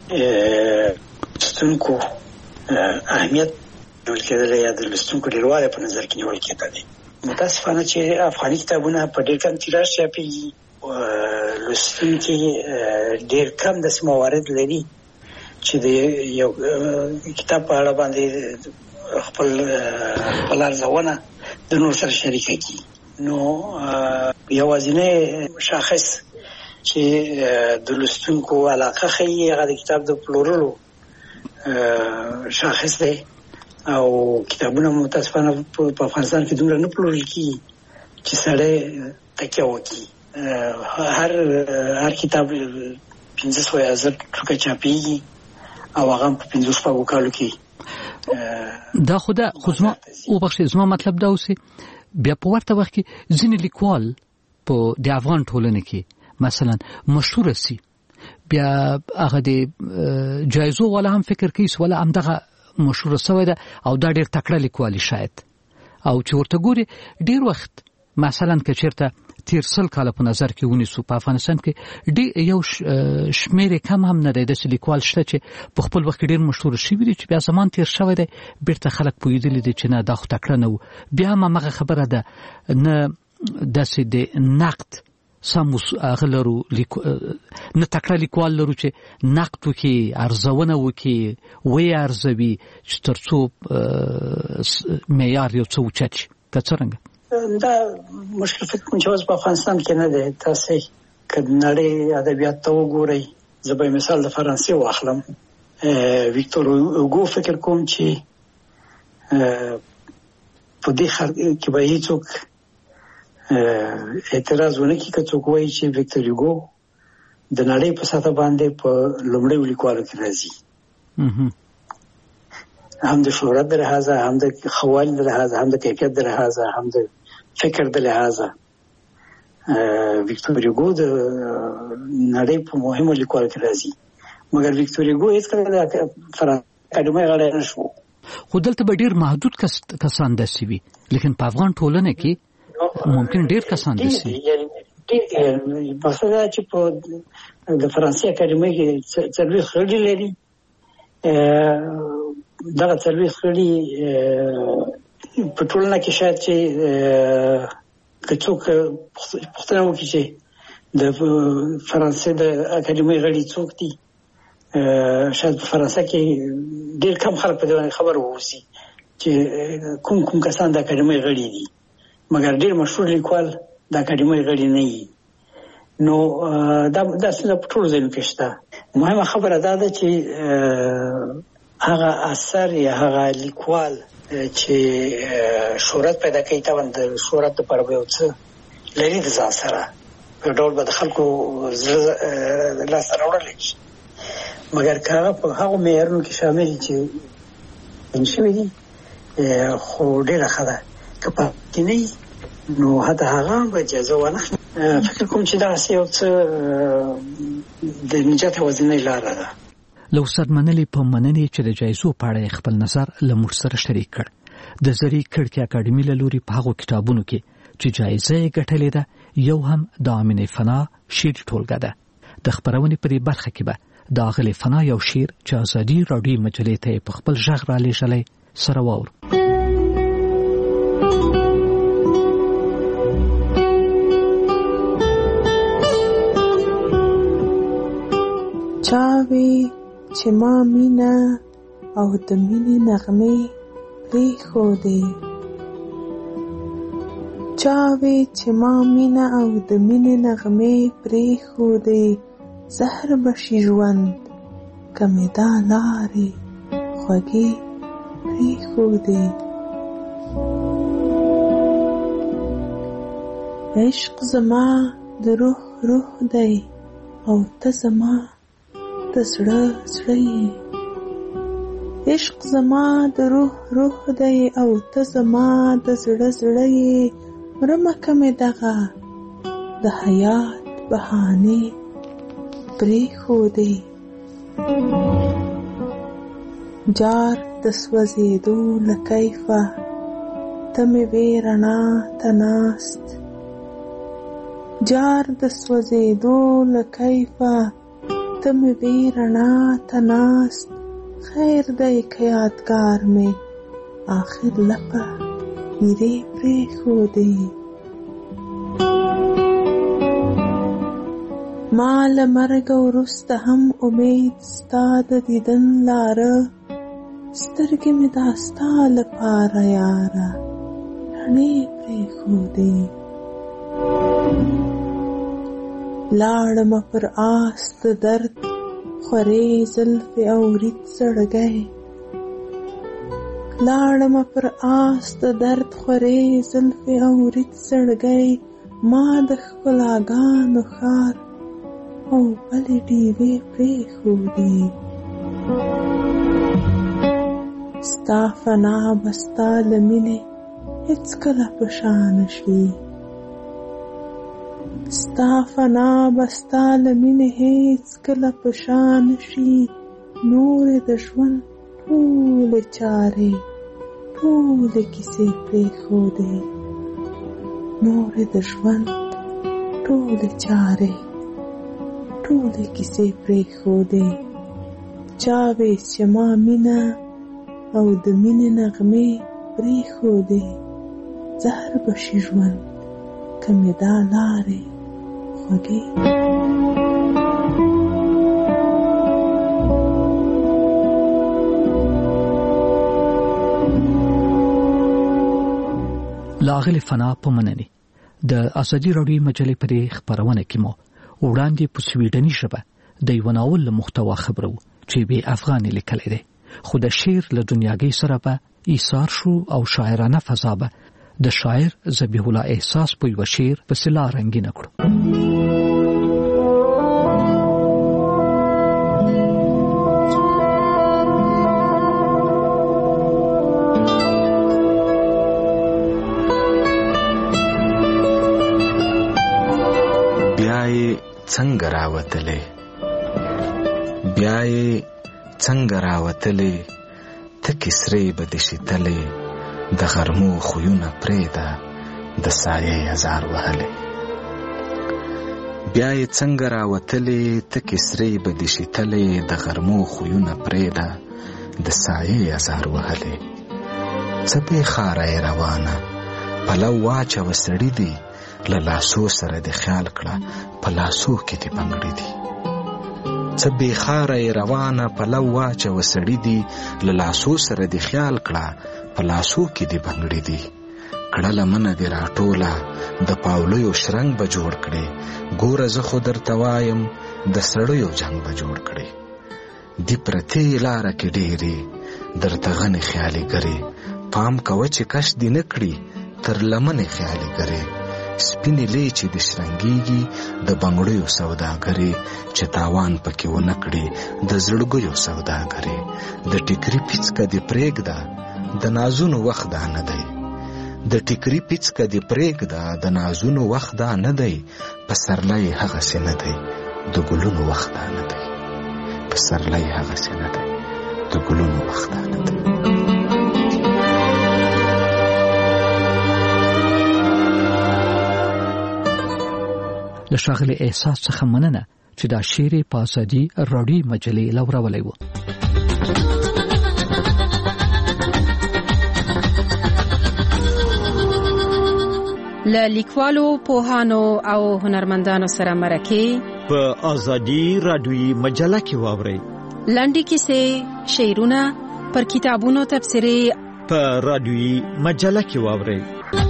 ستونکو اهمیت ډول کېدل یا د لستونکو ډیرواله په نظر کې نیول کېدل متاسفانه چې افغاني کتابونه په ډیر کم تیراژ چاپېږي لستونکي ډیر کم د موارد لري چې د یو کتاب په اړه باندې خپل ارزونه د نور سره شریکه کړي نو یوازینی شاخص چې د لستونکو علاقه ښیي هغه د کتاب د پلورلو شاخص دی او کتابونه متاسفانه په افغانستان کې دومره نه پلورل کیږي چې سړی تکیه وکړي هر کتاب 15,000 ټوکه چاپېږي او هغه په 15 کالو کې دا خو زما وبخښئ زما مطلب دا اوسي بیا په ورته وخت کې ځینې لیکوال په د افغان ټولنه کې مثلا مشهور سي بیا هغه د جایزو ولا هم فکر کوي ولا هم دغه مشهور شوی ده او دا ډیر تکړه لیکوالي شاید او چې ورته ګوري ډیر وخت مثلا که چیرته تیر سل کال په نظر کې ونیسو په افغانستان کې یو شمیر کم هم نه دی د لیکوال شته چې په خپل وخت ډیر مشهور شي وي چې بیا زمان تیر شوی دی بیرته خلک پوهیدل دي چې نه دا خو تکړه نه و بیا هغه خبره ده نه داسې د نقد سموس غلرو نه تکړه لیکوال لرو چې نقد وکي ارزونه وکي وی ارزوي چې ترڅو معیار یو څه اوچت شي څنګه دا مشکل فکر کوم چې اوس په افغانستان کې نه دی تاسو کله نړۍ ادبیات ته وګورئ زه به مثال د فرانسې واخلم ویکتور اوګو فکر کوم چې په دې کې به هیڅوک اعتراض ونه کوي که څوک وایي چې ویکتور اوګو د نړۍ په سطح باندې په لومړي لیکوالو کې راځي هم د شهرت د لحاظه هم د خوال د لحاظه هم د کیفیت د لحاظه هم د فکر د لحاظه ویکتور هوګو د نړۍ په مهمو لیکوالو کې راځي، مګر ویکتور هوګو هیڅ کله د فرانسې اکاډمۍ غړی نه شو. خو دلته به ډیر محدود کسان داسې وي، لیکن په افغان ټولنه کې ممکن ډیر کسان داسې وي. مقصد دا چې په د فرانسې اکاډمۍ کې 40 غړي لري، دغه 40 غړي په ټولنه کې شاید چې که څوک پوښتنه وکړي چې د فرانسې د اکاډمۍ غړي څوک دي، شاید په فرانسه کې ډېر کم خلک په دې باندې خبر ووسی چې کوم کسان د اکاډمۍ غړي دي، مګر ډېر مشهور لیکوال د اکاډمۍ غړي نه وي. نو دا څه په ټولو ځایونو کې شته. مهمه خبره دا ده چې هغه اثر یا هغه لیکوال چې شهرت پیدا کوي، طبعا د شهرت لپاره به یو څه لري د ځان سره، په ډول به د خلکو زړه لاسته راوړلی شي، مګر که هغه په هغو معیارونو کې شامل چې شوي دي خو ډېره ښه ده. که پاتې نه وي نو حتی هغه به اجازه وانخلي. فکر کوم چې دغسې یو څه د نجات یوازینۍ لاره ده. له استاد منلي په مننې چې د جایزو په اړه خپل نظر له موږ سره شریک کړ. د زری کړکۍ اکاډمي له لوري په هغو کتابونو کې چې جایزه یې ګټلې ده یو هم د آمینې فنا شعري ټولګه ده. د خپرونې په دې برخه کې به د اغلې فنا یو شعر چې ازادي راډیو مجلې ته په خپل غږ را لېږلی سره واورو. چاوي چې ما مینا او د مینې نغمې پرېښودې، چاوي چې ما مینا او د مینې نغمې پرېښودې، زهر بشي ژوند که مې دا لارې خوږې پرېښودې. عشق زما د روح دی او ته زما د زړه زړه یې، عشق زما د روح دی او ته زما د زړه زړه یې، مرمه که مې دغه د حیات بهانې پرېښودې. جار د سوځېدو له کیفه ته مې وې رڼا ته ناست، جار د سوځېدو له کیفه ته مې وې رڼا ته ناست، خیر دی که یادګار مې آخر لپه ایرې پرېښودې. ما له مرګه وروسته هم امید ستا د دیدن لاره، سترګې مې دا ستا لپاره یاره رڼې پرېښودې. لاړمه پر آس د درد خورې زلفې او رید زړګی، لاړمه پر آس د درد خورې زلفې او رید زړګی، ما د ښکلاګانو ښار او بلې ډیوې پرېښودې. ستا فنا به ستا له مینې هېڅکله په شا نه شي، ستا فنا به ستا له مینې هېڅکله په شا نه شي، نورې د ژوند ټولې چارې ټولې کیسې پرېښودې، نورې د ژوند ټولې چارې ټولې کیسې پرېښودې. چاوې چې ما مینه او د مینې نغمې پرېښودې، زهر بشي ژوند که مې دا لارې خوږې. لاغلی فنا په مننې د ازادي راډیو مجلې په خپرونه کې مو وړاندې په سویډني ژبه د یو ناول محتوا خبرو چې به افغاني لیکل دي، خو د شعر له دنیاګۍ سره به ایثار شو او شاعرانه فضا به د شاعر ذبیح الله احساس په یو شعر په سلا رنگین کړو. څنګه راوتلې بیا یې څنګه راوتلې تکې سرې به دې شیتلې د غرمو خویونه پرېږده د سایې هزار وهلې بیا یې څنګه راوتلې تکې سرې به دې شیتلې د غرمو خویونه پرېږده د سایې هزار وهلې څه بې خاره یې روانه پلو واچوه سړي دي له لاسو سره دې خیال کړه په لاسو کې دې بنګړي دي څه بې خاره یې روانه پلو واچوه سړي دي له لاسو سره دې خیال کړه په لاسو کې دې بنګړي دي کړه لمنه دې راټوله د پاولیو شرنګ به جوړ کړې ګوره زه خو درته وایم د سړیو جنګ به جوړ کړې دی پرتې لاره کې ډېرې درته غنې خیالي ګرې پام کوه چې کش دې نه کړي تر لمنې خیالي ګرې سپینې لیچې دې شرنګېږي د بنګړیو سوداګرې چې تاوان پکې ونه کړي د زړګیو سوداګرې د ټیکري پیڅکه دې پرېږده د نازونو وخت دا نه دی د ټیکري پیڅکه دې پرېږده د نازونو وخت دا نه دی پسرلی هغسې نه دی د ګلونو وخت دا نه دی پسرلی هغسې نه دی د ګلونو وخت دا نه دی له ښاغلي احساس څخه مننه چې دا شعر په ازادي راډیو مجلې لورولی و. له لیکوالو پوهانو او هنرمندانو سره مرکې په ازادي راډیو مجله کې واورئ. لنډې کیسې، شعرونه، پر کتابونو تبصرې په راډیو مجله کې واورئ.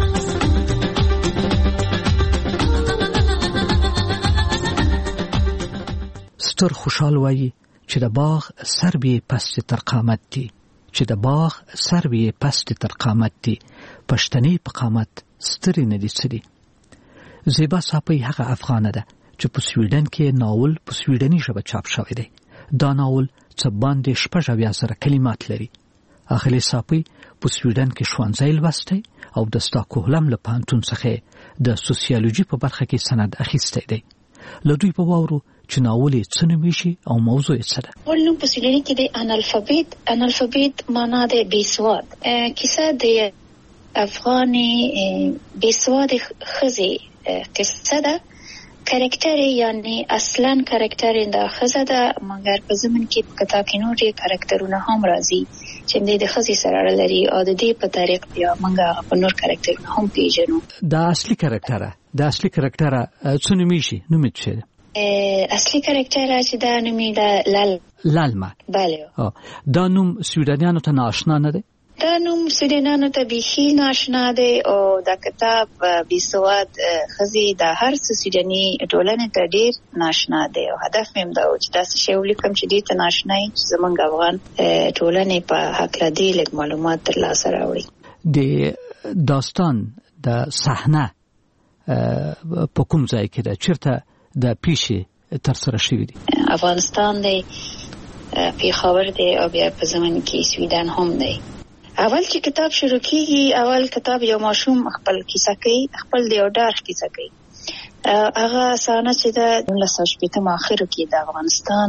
ستر خوشحال وایي چې د باغ سر به پست تر قامت دی، چې د باغ سر به پست تر قامت دی، پښتني په قامت ستري نه دي سړي. زیبا صاحب هغه افغانه ده چې په سویډن کې ناول په سویډني ژبه چاپ شوی دی. دا ناول څه باندې 80,000 کلمات لري. اخلي صاحب په سویډن کې ښوونځی لوستی او د ستاکهولم له پوهنتون څخه د سوسیالوژي په برخه کې سند اخیستی دی. له دوی په واورو چې ناول یې څه نومیږي او موضوع یې څه ده. ولنو په سویډني کې د انالفابیت معنا د بېسواد. کیسه د افغاني بېسواد ښځې قصه ده. کاراکتر یعنی اصلا کاراکتر دا ښځه ده، مګر په ضمن کې په کتاب کې نور کاراکترونه هم راځي چې د ښځې سره اړه لري او د دې په طریق بیا موږ په نور کاراکترونه هم پیژنو. دا اصلي کاراکتر څه نومیږي؟ نوم یې څه ده؟ اصلي کاراکتر چې دا نوم یې ده لالما. بله. دا نوم سویډنیانو ته ناشنا نه دی؟ دا نوم سویډنیانو ته بیخي ناشنا دی او دا کتاب بېسواد ښځې د هر څه سویډني ټولنې ته ډېر ناشنا دی او هدف مې هم دا و چې داسې شی ولیکم چې دې ته ناشنا وي چې زموږ افغان ټولنې په هکله دې لږ معلومات ترلاسه راوړي. د داستان د صحنه په کوم ځای کې ده؟ چېرته د پیښې ترسره شوي دي؟ افغانستان دی، پېښور دی او بیا په ضمن کې سویډن هم دی. اول چې کتاب شروع کیږي، اول کتاب یو ماشوم خپل کیسه کوي، خپل د یو ډار کیسه کوي. هغه صحنه چې د 1980 اخرو کې د افغانستان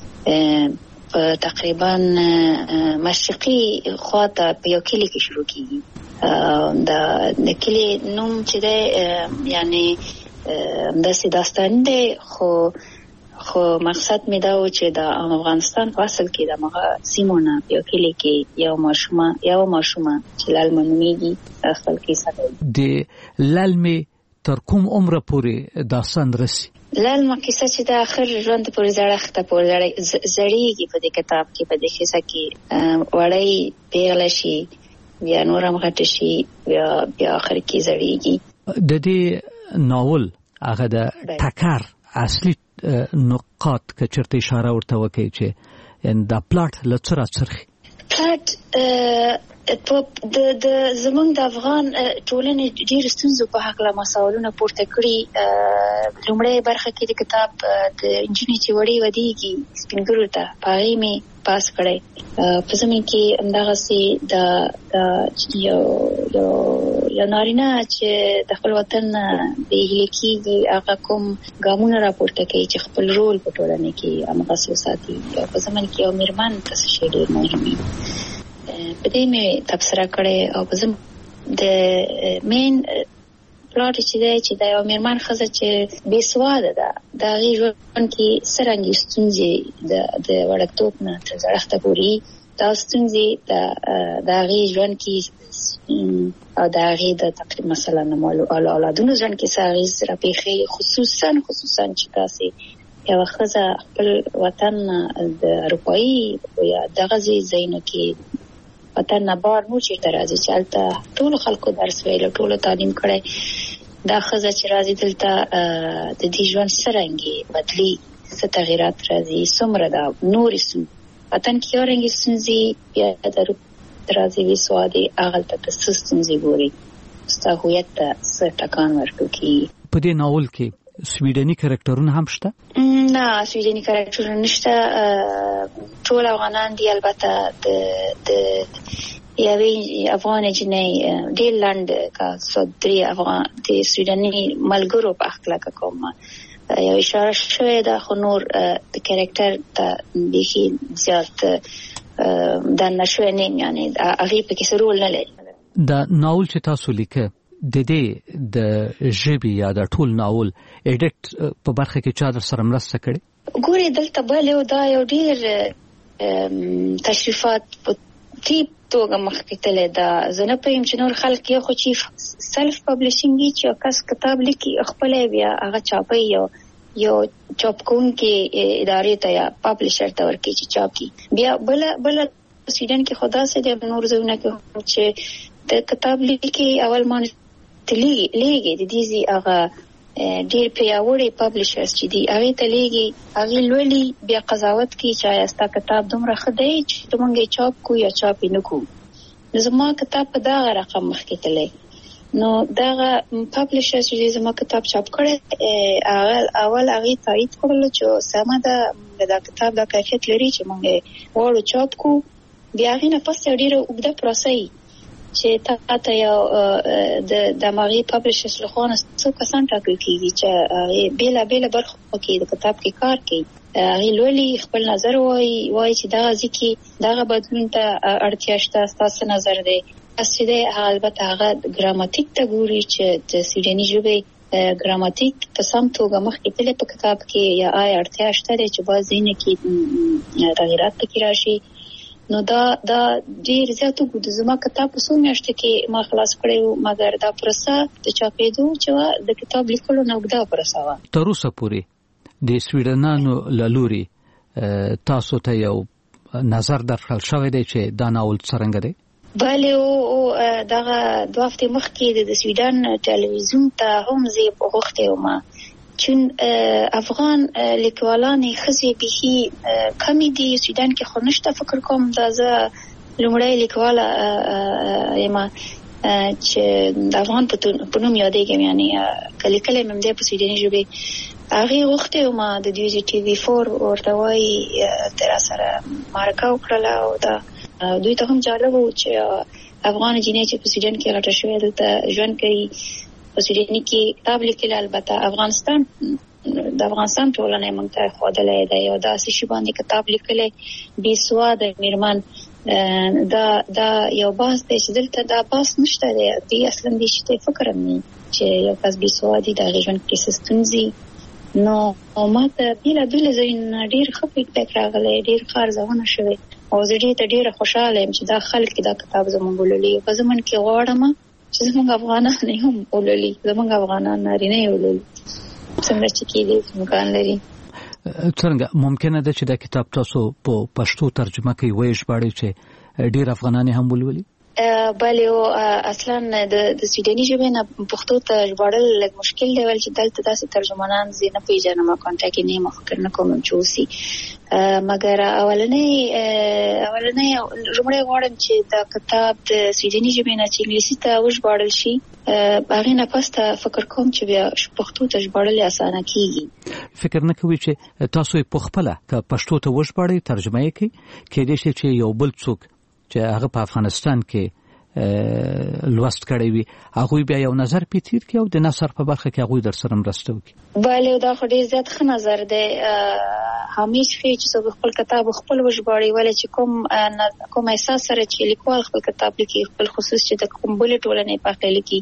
په تقریبا مشرقي خواته په یو کلی کې شروع کیږي. د کلی نوم چې دی یعنی داسې داستان دی، خو مقصد می دا و چې د افغانستان په اصل کې د مغه سیمونه په یو کلی کې یو ماشومه چې لالما نومیږي خپل کیسه کوي. د لالمې تر کوم عمره پورې داستان رسي؟ لالما کیسه چې د اخر ژوند پورې زړښته پورې زړیږي په دې کتاب کې، په دې کیسه کې وړی پیغله شي، بیا نور هم غټه شي، بیا اخر کې زړیږي. د دې ناول هغه د ټکر اصلي نقاط که چرته اشاره ورته وکړي چې دا پلاټ له څه راڅرخي؟ پلاټ د زمونږ د افغان ټولنې ډېر ستونزو په هکله مسایلونه پورته کړي. لومړی برخه کې د کتاب د نجونې چې وړې ودیږي سپینګرو ته، په هغې مې پاس کړی په زمين کې اندغه سي د یو نارینه چې د خپل وطن به هلیکيږي هغه کوم ګامونه راپورته کوي چې خپل رول په ټولنه کې امغه ساتي او په زمين کې یو میرمن تاسو شي ډیر مهم دي په دې مې تبصره کړې او په زم د مین پلاټ چې دا یو میرمن خزه چې بې سواده ده د ژوند کې سرنګي ستونزې د وړکتوب نه تر زړښت پورې دا ستونزې د ژوند کې او د د تقریبا مثلا اولادونو ژوند کې ساغیز را پیخي خصوصا چې تاسو یو خزه خپل وطن د اروپایي یا دغه زینو کې وطن نه بار نو چې راځي چې البته ټول خلکو درس ویل ټول تعلیم کړي دا خزه چې راځي دلته د دې ژوند سرنګي بدلی څه تغیرات راځي څومره دا نور سم وطن کې اورنګي سنځي یا د راځي وسوادي هغه ته سستنځي ګوري ستا هویت ته څه ټکان ورکوي په دې ناول کې سویډني کریکټرونه هم شته؟ نه سویډني کریکټرونه نشته ټول افغانان دي البته د یوې افغان جنې ډېر لاند کا صدري افغان د سویډني ملګرو په اخلاق کوم یو اشاره شوې ده خو نور د کریکټر ته بيخي زیات د نشوې نه یعنی هغه په کې رول نه لري دا ناول چې تاسو لیکه د دې د ژبې یا د ټول ناول ایډیټ په برخه کې چا در سره مرسته کړې ګوري دلته بل یو دا یو ډیر تشریفات په ټیپ توګه مخکې تللی دا زه نه پوهیم چې نور خلک یو خو چې سلف پبلشنګ چې کس کتاب لیکي خپل بیا هغه چاپي یو چاپ کوونکې ادارې ته یا پبلشر ته ورکړي چې چاپ کی بیا بل سویډن کې خدا سره د نور زونه کې چې د کتاب لیکي اول مان تلیږي د دې هغه ډیر پیاوړي پبلشرز چې دی هغه تلیږي هغه لولي بیا قضاوت کوي چې آیا کتاب دومره خدای چې موږ چاپ کو یا چاپ نه کو زما کتاب په دا رقم مخکې تللی نو دا پبلشرز چې زما کتاب چاپ کړي اول هغه تایید کړل چې سمه دا کتاب د کیفیت لري چې موږ وړو چاپ کو بیا غینه پس ډیره وګړه پروسې چې تاسو یو د ماغي پبلشرز له خوا څو کسان ټاکل کیږي چې بیل برخه کې د کتاب کې کار کوي هغه لولي خپل نظر وایي چې دا ځکه دا بدلون ته اړتیا شته تاسو نظر دی اصلي دی البته هغه ګراماتیک ته ګوري چې د سویډني ژبې ګراماتیک په سم توګه مخکې تللی په کتاب کې یا آیا اړتیا شته چې بعضې نه کې تغیرات پکې راشي نو دا ډیر زیات وګد زما کتاب په څو میاشتو کې ما خلاص کړی مګر دا پروسه د چاپېدو چې د کتاب لیکلو نه وګدا پروسه و تر اوسه پورې د سویډنانو لوري تاسو ته یو نظر درکړل شوی دی چې دا ناول څنګه دی بله او دغه دوه هفته مخکې د سویډن ټلویزیون ته هم زه غوښتې وم چون افغان لیکوالان خزي بهي کمی دي سویډن کې خو نشته فکر کوم دا زه لومړی لیکواله یم چې د افغان په نوم یادېږم یعنی کله کله مې د په سویډني ژبه هغه وخت ما د دیوزي ټي وي 4 ورته وای تر سره مارکا وکړه او دا دوی ته هم جالب و چې افغان جنې چې په سویډن کې راټه شوې دلته ژوند کوي په سویډن کې کتاب لیکل البته افغانستان ټولنه موږ ته خوادلې ده یو داسې شی باندې کتاب لیکل بي سواد میرمن دا یو باس دی چې دلته دا باس نشته دی اصلا دې شته فکر مې چې یو کس بي سوادي د ژوند کې سستونزي نو ماته بل زین ډیر خپل فکر راغلی ډیر خارزونه شوی او زه ډیر خوشاله یم چې دا خلک دا کتاب زموږ ولولي په زمون کې غواړم چې زموږ افغانان نه هم ولولي زموږ افغانان نارینه ولولي څنګه چې کېږي امکان لري څنګه ممکنه ده چې دا کتاب تاسو په پښتو ترجمه کوي وایي ژباړي چې ډیر افغانان هم ولولي بله او اصلا د سویډني ژبې نه پښتو ته ژباړل لږ مشکل دی ول چې دلته داسې ترجمانان زه نه پیژنم او کانټاکټ یې نه فکر نه کوم چې وسی مګر اولنې لومړی غواړم چې دا کتاب د سویډني ژبې نه چې انګلیسي ته وژباړل شي هغې نه پسته فکر کوم چې بیا پښتو ته ژباړل اسانه کیږي. فکر نه کوي چې تاسو یې په خپله که پښتو ته وژباړئ ترجمه یې کړئ کېدای شي چې یو بل څوک چې هغه په افغانستان کې لوست کړی وي هغه بیا یو نظر پیتیر کې او د نثر په برخه کې هغه در سره مرسته وکړي. بله دا خو ډیر زیات ښه نظر دی. همیشه خې چې څوک خپل کتاب خپل وژباړي ولې چې کوم احساس سره چې لیکوال خپل کتاب لیکي خپل خصوص چې د کوم بل ټولنې په خپل لیکي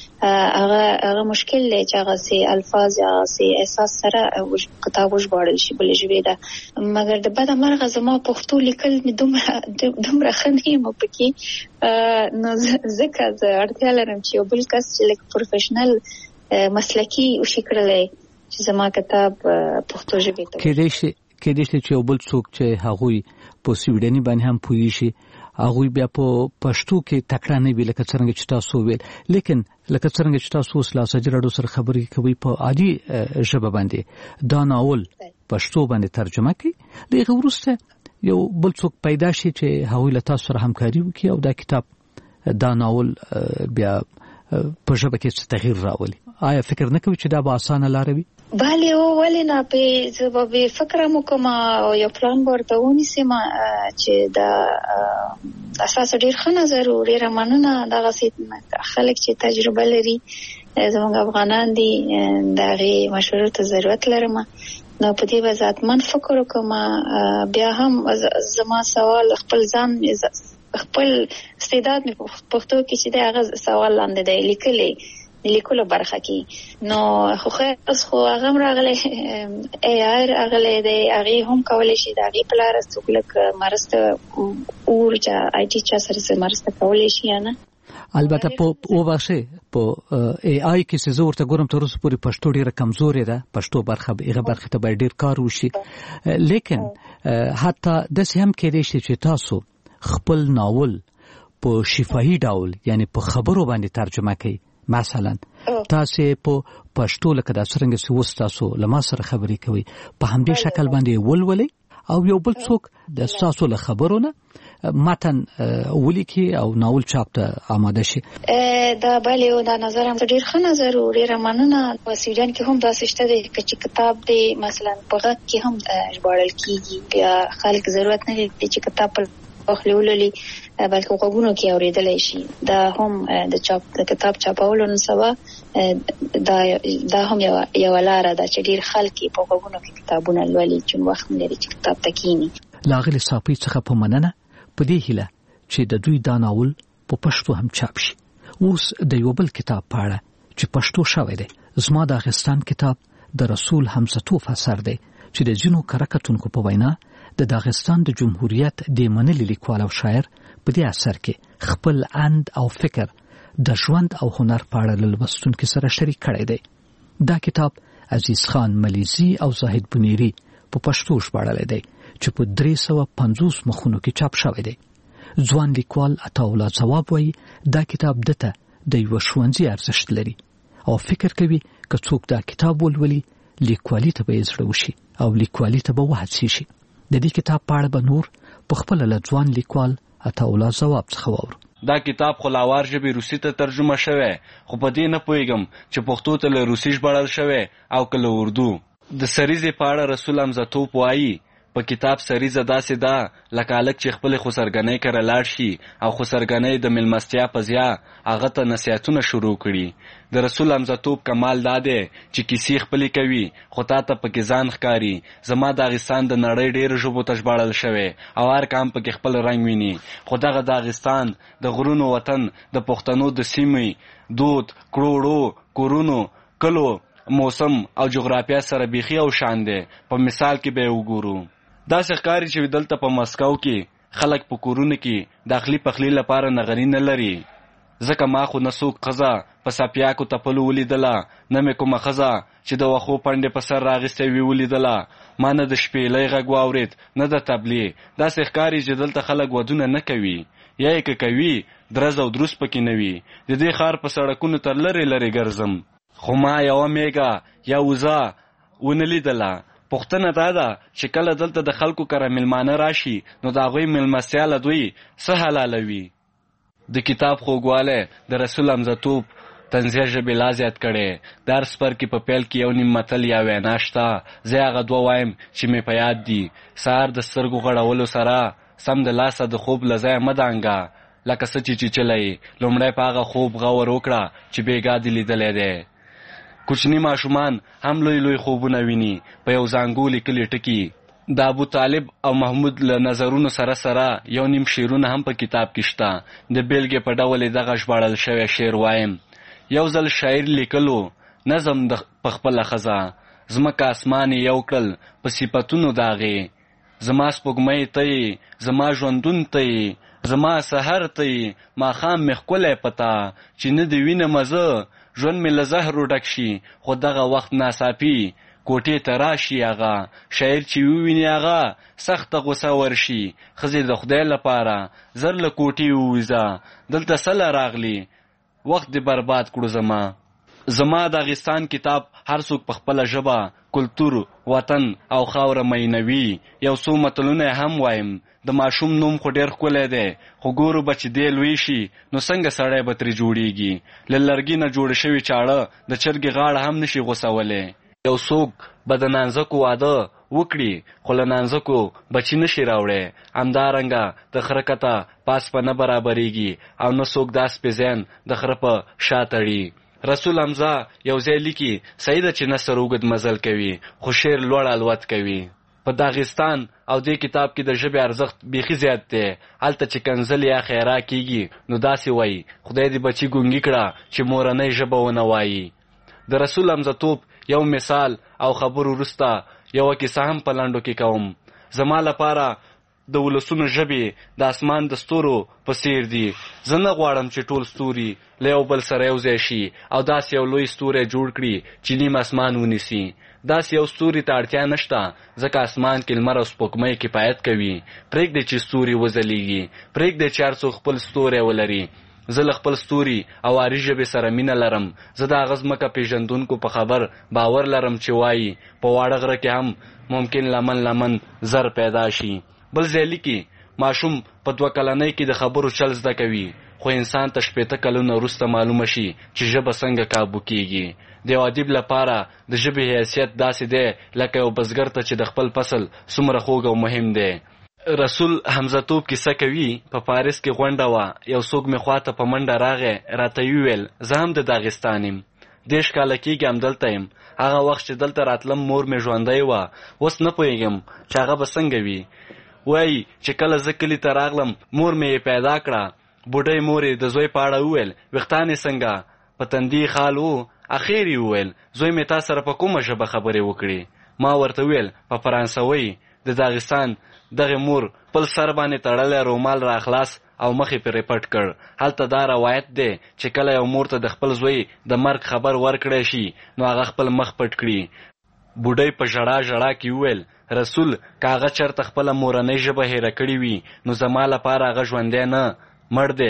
هغه مشکل دی چې هغه سي الفاظ هغه سي احساس سره کتاب وژباړل شي بل ژبه ده مګر د بده مرغه زما پښتو لیکل مې دومره خنې مو پکې نو ځکه زه اړتیا لرم چې یو بل کس چې لکه پروفیشنل مسلکی وشي کړلی چې زما کتاب پښتو ژبې ته کېدای شي چې یو بل څوک چې هغوی په سویډني باندې هم پوهیږي شي هغوی بیا په پښتو کې تکړه نه وي لکه څنګه چې تاسو ویل لیکن لکه څنګه چې تاسو اوس له اساجي راډیو سره خبرې کوي په عادي ژبه باندې دا ناول پښتو باندې ترجمه کړي دغه وروسته یو بل څوک پیدا شي چې هغوی له تاسو سره همکاري وکړي او دا کتاب دا ناول بیا په ژبه کې تغییر راولي. آیا فکر نه کوي چې دا به اسانه لار وي؟ بله ولې نه په سبب فکر مو کوم او یو پلان ورته ونیسم چې دا اساس ډیر ښه نظر او ډیر مننه دغه خلک چې تجربه لري زموږ افغانان دي دغه مشورو ته ضرورت لرم نو په دې وضاحت من فکر وکم بیا هم زما سوال خپل ځان خپل استعداد مې پښتو کې چې دا سوال لاندې دی لیکلو برخه کې نو خو خو هغه راغله هغه دی هغه هم کولای شي دا غي پلار څوک مرسته اورجا آی ټي چا سره مرسته کولای شي نه البته په واشه په ای آی کې څه زورته ګورم تر اوسه پورې پښتو ډیره کمزورې ده پښتو برخه ته ډیر کار وشي لیکن حتی د سهم کېدې شي چې تاسو خپل ناول په شفاهي ډول یعنی په خبرو باندې ترجمه کړئ مثلا تاسو په پښتو لکه د څنګه سوس تاسو لما سره خبرې کوي په همدې شکل باندې ولولي او یو بل څوک د تاسو له خبرونه متن ولیکي او ناول چاپ ته آماده شي. دا بله او دا نظر هم ډیر ښه نظر او ډیر مننه په سویډن کې هم داسې شته چې کتاب دی مثلا په غږ کې هم ژباړل کیږي بیا خلک ضرورت نه لري چې کتاب خپلولي بلکې وګونو کې اوریدلای شي دا هم د کتاب چاپولو نن سبا دا هم یو لاره ده چې ډیر خلک په وګونو کې کتابونه لولي چې وخت لري چې کتاب تکینی لاغلی صافي څخه په مننه په دې هیله چې د دوی دا ناول په پښتو هم چاپ شي. اوس د یو بل کتاب په اړه چې پښتو شوی دی زما د داغستان کتاب د رسول حمزه توف اثر دی چې د ځینو کرکټونکو په وینا د داغستان د جمهوریت د منلي لیکوال او شاعر په دې اثر کې خپل اند او فکر د ژوند او هنر په اړه لوستونکو سره شریک کړی دی. دا کتاب عزیز خان ملیزي او زاهد بنيري په پښتو ژباړل دی چې په 350 مخونو کې چاپ شوی دی. ځوان لیکوال عطاالله ځواب وایي دا کتاب دته د یو ښوونځي ارزښت لري او فکر کوي که څوک دا کتاب ولولي لیکوالي ته به زړه وشي او لیکوالي ته به وهڅي شي. د دې کتاب په اړه به نور په خپل ځوان لیکوال عطاالله ځواب څخه واورو. دا کتاب خلاوار ژبې روسي ته ترجمه شوی خو په دې نه پوهیږم چې پښتو ته له روسي ژباړل شوی او کله اردو. د سریزې په اړه رسول حمزه توف وایي په کتاب سریزه داسې ده لکه هلک چې خپلې خسرګنۍ کره لاړ شي او خسرګنۍ د مېلمستیا په ضیا هغه ته نصیحتونه شروع کړي. د رسول حمزه توف کمال دا دی چې کیسې خپلې کوي خو تا ته پکې ځان ښکاري. زما داغستان د نړۍ ډېرو ژبو ته ژباړل شوی او هر قام پکې خپل رنګ ویني خو دغه داغستان د غرونو وطن د پښتنو د سیمې دود کروړو کورونو کلو موسم او جغرافیا سره بیخي او شان دی. په مثال کې به وګورو داسې ښکاري چې دلته په مسکو کې خلک په کورونو کې داخلي پخلي لپاره نغري نه لري ځکه ما خو نه څوک ښځه په ساپیاکو تپلو ولیدله نه مې کومه ښځه چې د وښو پنډې په سر راغیستی وي ولیدله ما نه د شپېلۍ غږ واورېد نه د تبلې. داسې ښکاري چې دلته خلک ودونه نه کوي یا یې که کوي درز او دروس پکې نه وي. د دې ښار په سړکونو تر لرې لرې ګرځم، خو ما یوه میږه یا وزه ونه لیدله. پوښتنه دا ده چې کله دلته د خلکو کره میلمانه راشي نو د هغوی میلمستیا له دوی څه حلالوي؟ د کتاب خوږوالی د رسول حمزه طنزیه ژبې لا زیات کړی. د هر څپرکي په پیل کې یو نیم متل یا وینا شته. زه هغه دوه وایم چې مې په یاد دي. سهار د سترګو غړولو سره سم د لاسه د خوب له ځایه مه دانګه، لکه څه چې چیچلی. لومړی په هغه خوب غور وکړه چې بېګا دې لیدلی دی. کوچني ماشومان هم لوی لوی خوبونه ویني په یو زانګو لیکلي ټکي. د ابو طالب او محمود له نظرونو سره سره یو نیم شعرونه هم په کتاب کې شته. د بیلګې په ډول یې دغه ژباړل شوی شعر وایم. یو ځل شاعر لیکلو نظم د پخپله ښځه، ځمکه اسمان یې یو کړل په صفتونو د هغې. زما سپوږمۍ ته یې، زما ژوندون ته یې، زما سحر ته یې، ماښام مې ښکلی پته چې نه د وینمه زه ژوند مې له زهرو ډک شي. خو دغه وخت ناڅاپي کوټې ته راشي هغه شاعر چې وویني هغه سخته غوسه ورشي. ښځې د خدای لپاره زر له کوټې ووځه، دلته څه راغلي، وخت دې برباد کړو. زما داغستان کتاب هر څوک په خپله ژبه، کلتور، وطن او خاوره مینوي. یو څو متلونه هم وایم. د ماشوم نوم خو ډېر ښکلی دی، خو ګورو به چې دی لوی شي نو څنګه سړی به ترې جوړیږي. له لرګي نه جوړ شوي چاړه د چرګې غاړه هم نشي غوڅولی. یو څوک به د نانځکو واده وکړي خو له نانځکو بچي نشي راوړی. همدارنګه د خره کته پاس په نه برابریږي او نه څوک دا سپې زین د خره په شا تړي. رسول حمزه یو ځای لیکي صحیح ده چې نثر اوږد مزل کوي خو شعر لوړ الوت کوي. په داغستان او دې کتاب کې د ژبې ارزښت بیخي زیات دی. هلته چې کنځل یا خیرا کیږي نو داسې وایي خدای دې بچي ګونګي کړه چې مورنۍ ژبه ونه وایي. د رسول حمزه یو مثال او خبرو وروسته یوه کیسه هم په لنډو کې کوم. زما لپاره د ولسونو ژبې د اسمان د ستورو په څیر دي. زه نه غواړم چې ټول ستوري له یو بل سره یو ځای شي او داسې یو لوی ستوری جوړ کړي چې نیم اسمان ونیسي. داسې یو ستوري ته اړتیا نشته ځکه اسمان کې لمر او سپوږمۍ کفایت کوي. پرېږدئ چې ستوري وځلیږي، پرېږدئ چې هر څوک خپل ستوری ولري. زه له خپل ستوري او عاري ژبې سره مینه لرم. زه د هغه ځمکه پېژندونکو په خبر باور لرم چې وایي په واړه غره کې هم ممکن لمن زر پیدا شي. بل ځای لیکي ماشوم په 2 کلنۍ کې د خبرو چل زده کوي خو انسان ته 80 کلونه وروسته معلومه شي چې ژبه څنګه کابو کیږي. د یو ادیب لپاره د ژبې حیثیت داسې دی لکه یو بزګر ته چې د خپل فصل څومره خوږ او مهم دی. رسول حمزه کیسه کوي په پاریس کې غونډه وه. یو څوک مې خواته په منډه راغی، راته یې وویل زه هم د داغستان یم، 10 کاله کېږي همدلته یم. هغه وخت چې دلته راتلم مور مې ژوندی وه. اوس نه پوهېږم چې هغه به څنګه وي. وایي چې کله زه کلي ته راغلم مور مې یې پیدا کړه. بوډۍ مور یې د زوی په اړه وویل ویښتان یې څنګه؟ په تندي خال و. اخر یې وویل زوی مې تا سره په کومه ژبه خبرې وکړې؟ ما ورته وویل په فرانسوي. د داغستان دغه مور خپل سر باندې تړلی رومال را خلاص او مخ یې پرې پټ کړ. هلته دا روایت دی چې کله یو مور ته د خپل زوی د مرګ خبر ورکړی شي نو هغه خپل مخ پټ کړي. بوډۍ په ژړا کې وویل رسول که هغه چېرته خپله مورنۍ ژبه هیره کړې وي نو زما لپاره هغه ژوندی نه مړ دی.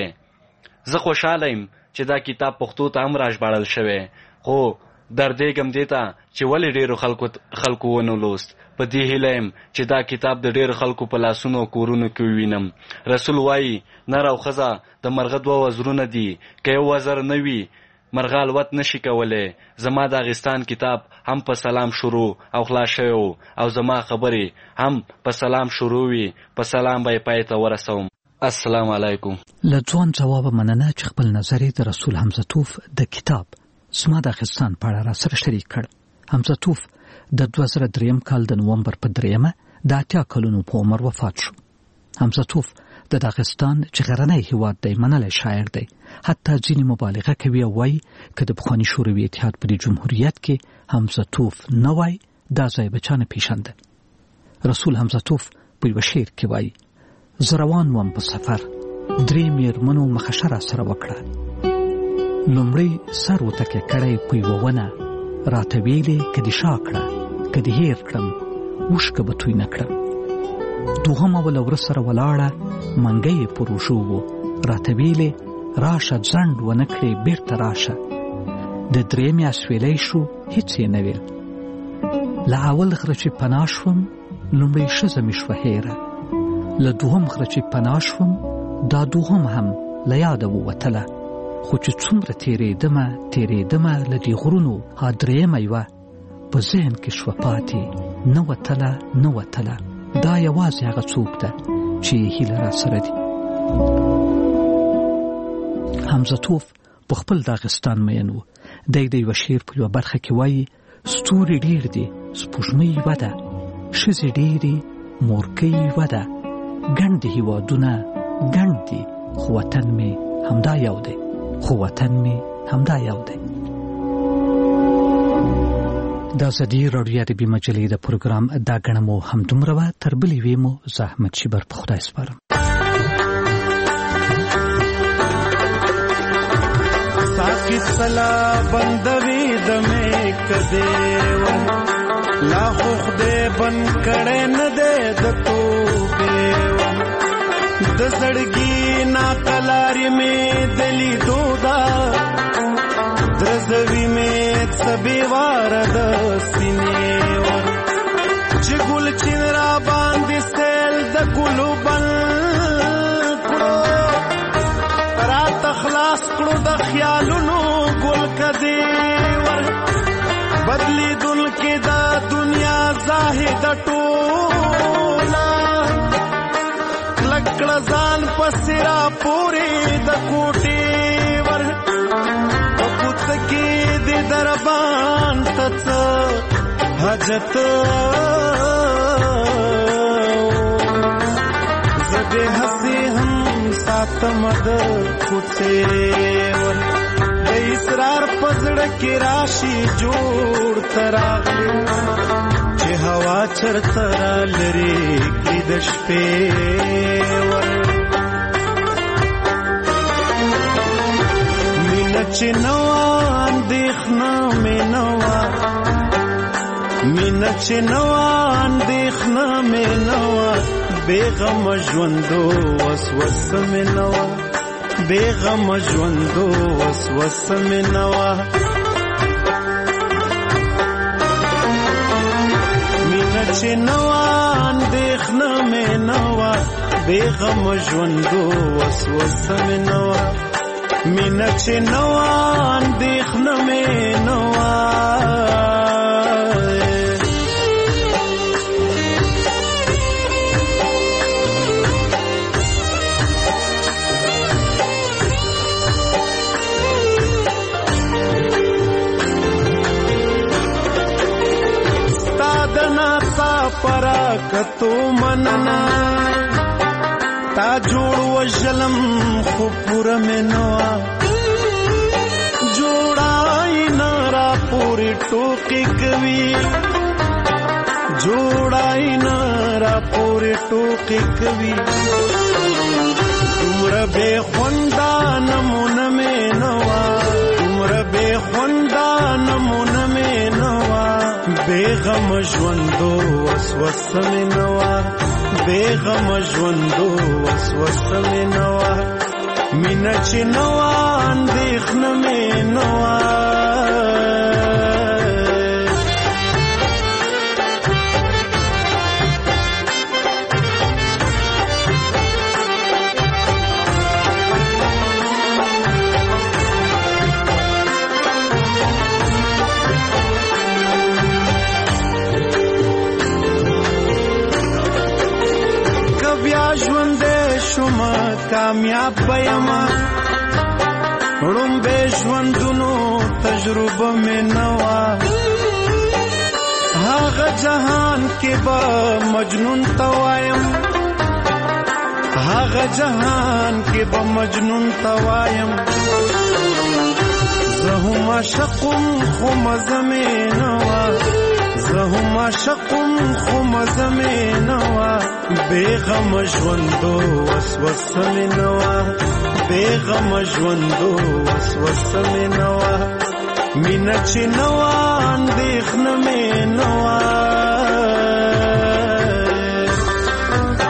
زه خوشحاله یم چې دا کتاب پښتو ته هم راژباړل شوی، خو دردېږم دې ته چې ولې ډېرو خلکو ونه لوست. په دې هیله یم چې دا کتاب د ډېرو خلکو په لاسونو او کورونو کې ووینم. رسول وایي نر او ښځه د مرغه 2 وزرونه دي، که یو وزر نه وي مرغه الوت نشي کولی. زما داغستان کتاب هم په سلام شروع او خلاص شوی او زما خبرې هم په سلام شروع وي، په سلام به یې پای ته ورسوم. السلام علیکم. له ځوان جواب مننه چې خپل نظر د رسول حمزه د کتاب زما داغستان په اړه را سره شریک کړ. حمزه د 2003 کال د نومبر په 3 د 80 کلونو په عمر وفات شو. حمزه د داغستان چې غرنی هیواد دی منلی شاعر دی. حتی ځینې مبالغه کوي او وایي که د پخواني شوروي اتحاد په جمهوریت کې حمزه نه وای دا ځای به چا نه پیژنده. رسول حمزه په یوه شعر کې وایي زه روان وم په سفر 3 مېرمنو مخشه را سره وکړه. لومړی سر وتکیه کړی په یوه ونه راته ویلې که دې شا کړه که دې هیر کړم اوښکه به توی نه کړم. دوهمه ول ورسره ولاړه منګي پروشو وو راتویلې راشه ځند و نکړې بیرته راشه د درېمې اسویلې شو هیڅ یې نه ویل له اول غره چې پناه شوم لومړی ښځه مې شوه هیره له دوهم غره چې پناه شوم دا دوهم هم له یاده ووتله خو چې څومره تېرېدمه له دې غرونو ها درېیمه یوه په ذهن کې شوه پاتې نه وتله دا یوازې هغه څوک ده چې هیله را سره دي. حمزه توف په خپل داغستان مین و. دی د یوه شعر په یوه برخه کې وایي ستوري ډېر دي سپوږمۍ یوه ده ښځې ډېرې مورکۍ یوه ده ګڼ دي هېوادونه ګڼ دي خو وطن مې همدا یو دی دا زدی راډیو ادبي مجلې د پروګرام دا ګڼه مو همدومره وه تر بلې وې مو زه احمد شیبر په خدای سپارم. ساقی سلا بندوی دمې کدی و لا خو خدای بن کړه نه دې د توبې و د زړګي نا کلارې مې دلی دودا درزوی مې سبي وار د سینې ور چې ګل چین را باندې سیل د ګلو بل کړو رات خلاص کړو د خیالونو ګل کدی ور بدلی دل کې دا دنیا زاهد ټولا لکړه ځان پسرا پوری د کوټي ور وقت کې د دربان تڅ حاجت زده هسي هم ساتم د کوڅه ور د اسرار پزړه کې راشي جوړ تراغلي چې هوا چرته لري کې د شپې ور مینه چې نوا اندېښنه مې نوا مینه چې نوا اندېښنه مې نوا بېغم ژوندو وسوسه مې نوا بېغم ژوندو وسوسه مې نوا مینه چې نوا اندېښنه مې نوا بېغم ژوندو وسوسه مې نوا مینه چې نوا اندېښنه مې نوا پراکتو مننا تا جوړ وشلم خو پورا منوا جوړای نارا پوری ټوکی کوي جوړای نارا پوری ټوکی کوي عمر به خوندا نمونه منوا عمر به خوندا نمونه منوا بېغم ژوندو وسوسه مې نوا بېغم ژوندو وسوسه مې نوا مینه چې نوا اندېښنه مې نوا کامیاب بېما وړومبې ژوندونو تجربه مې نوا هغه جهان کې به مجنون توایم هغه جهان کې به مجنون توایم زه هم عاشقم خو مزه مې نوا زه هم عاشقم خو مزه مې نوا بېغم ژوندو وسوسه مې نوا بېغم ژوندو وسوسه مې نوا مینه چې نوا اندېښنه مې نوا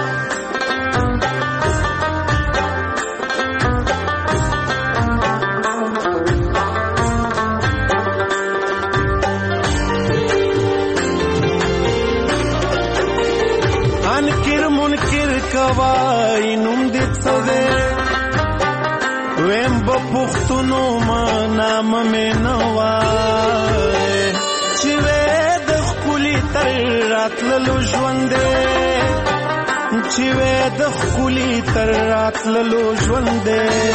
پختونو ما نام مې نوای چې وې د خولي تر راتللو ژوند چې وې د خولي تر راتللو ژوند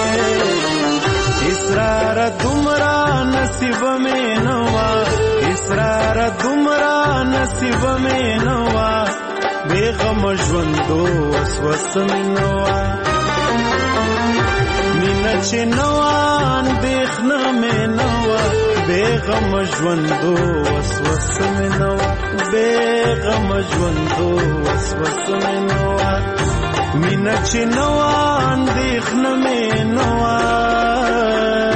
اسرار دومره نصیب مې نوا اسرار دومره نصیب مې نوا بیغم ژوندو وسوس مې نوا مینا چې نوا اندېښنه مې نوا بیغم ژوندو وسوس مې نوا بیغم ژوندو وسوس مې نوا مینا چې نوا اندېښنه مې نوا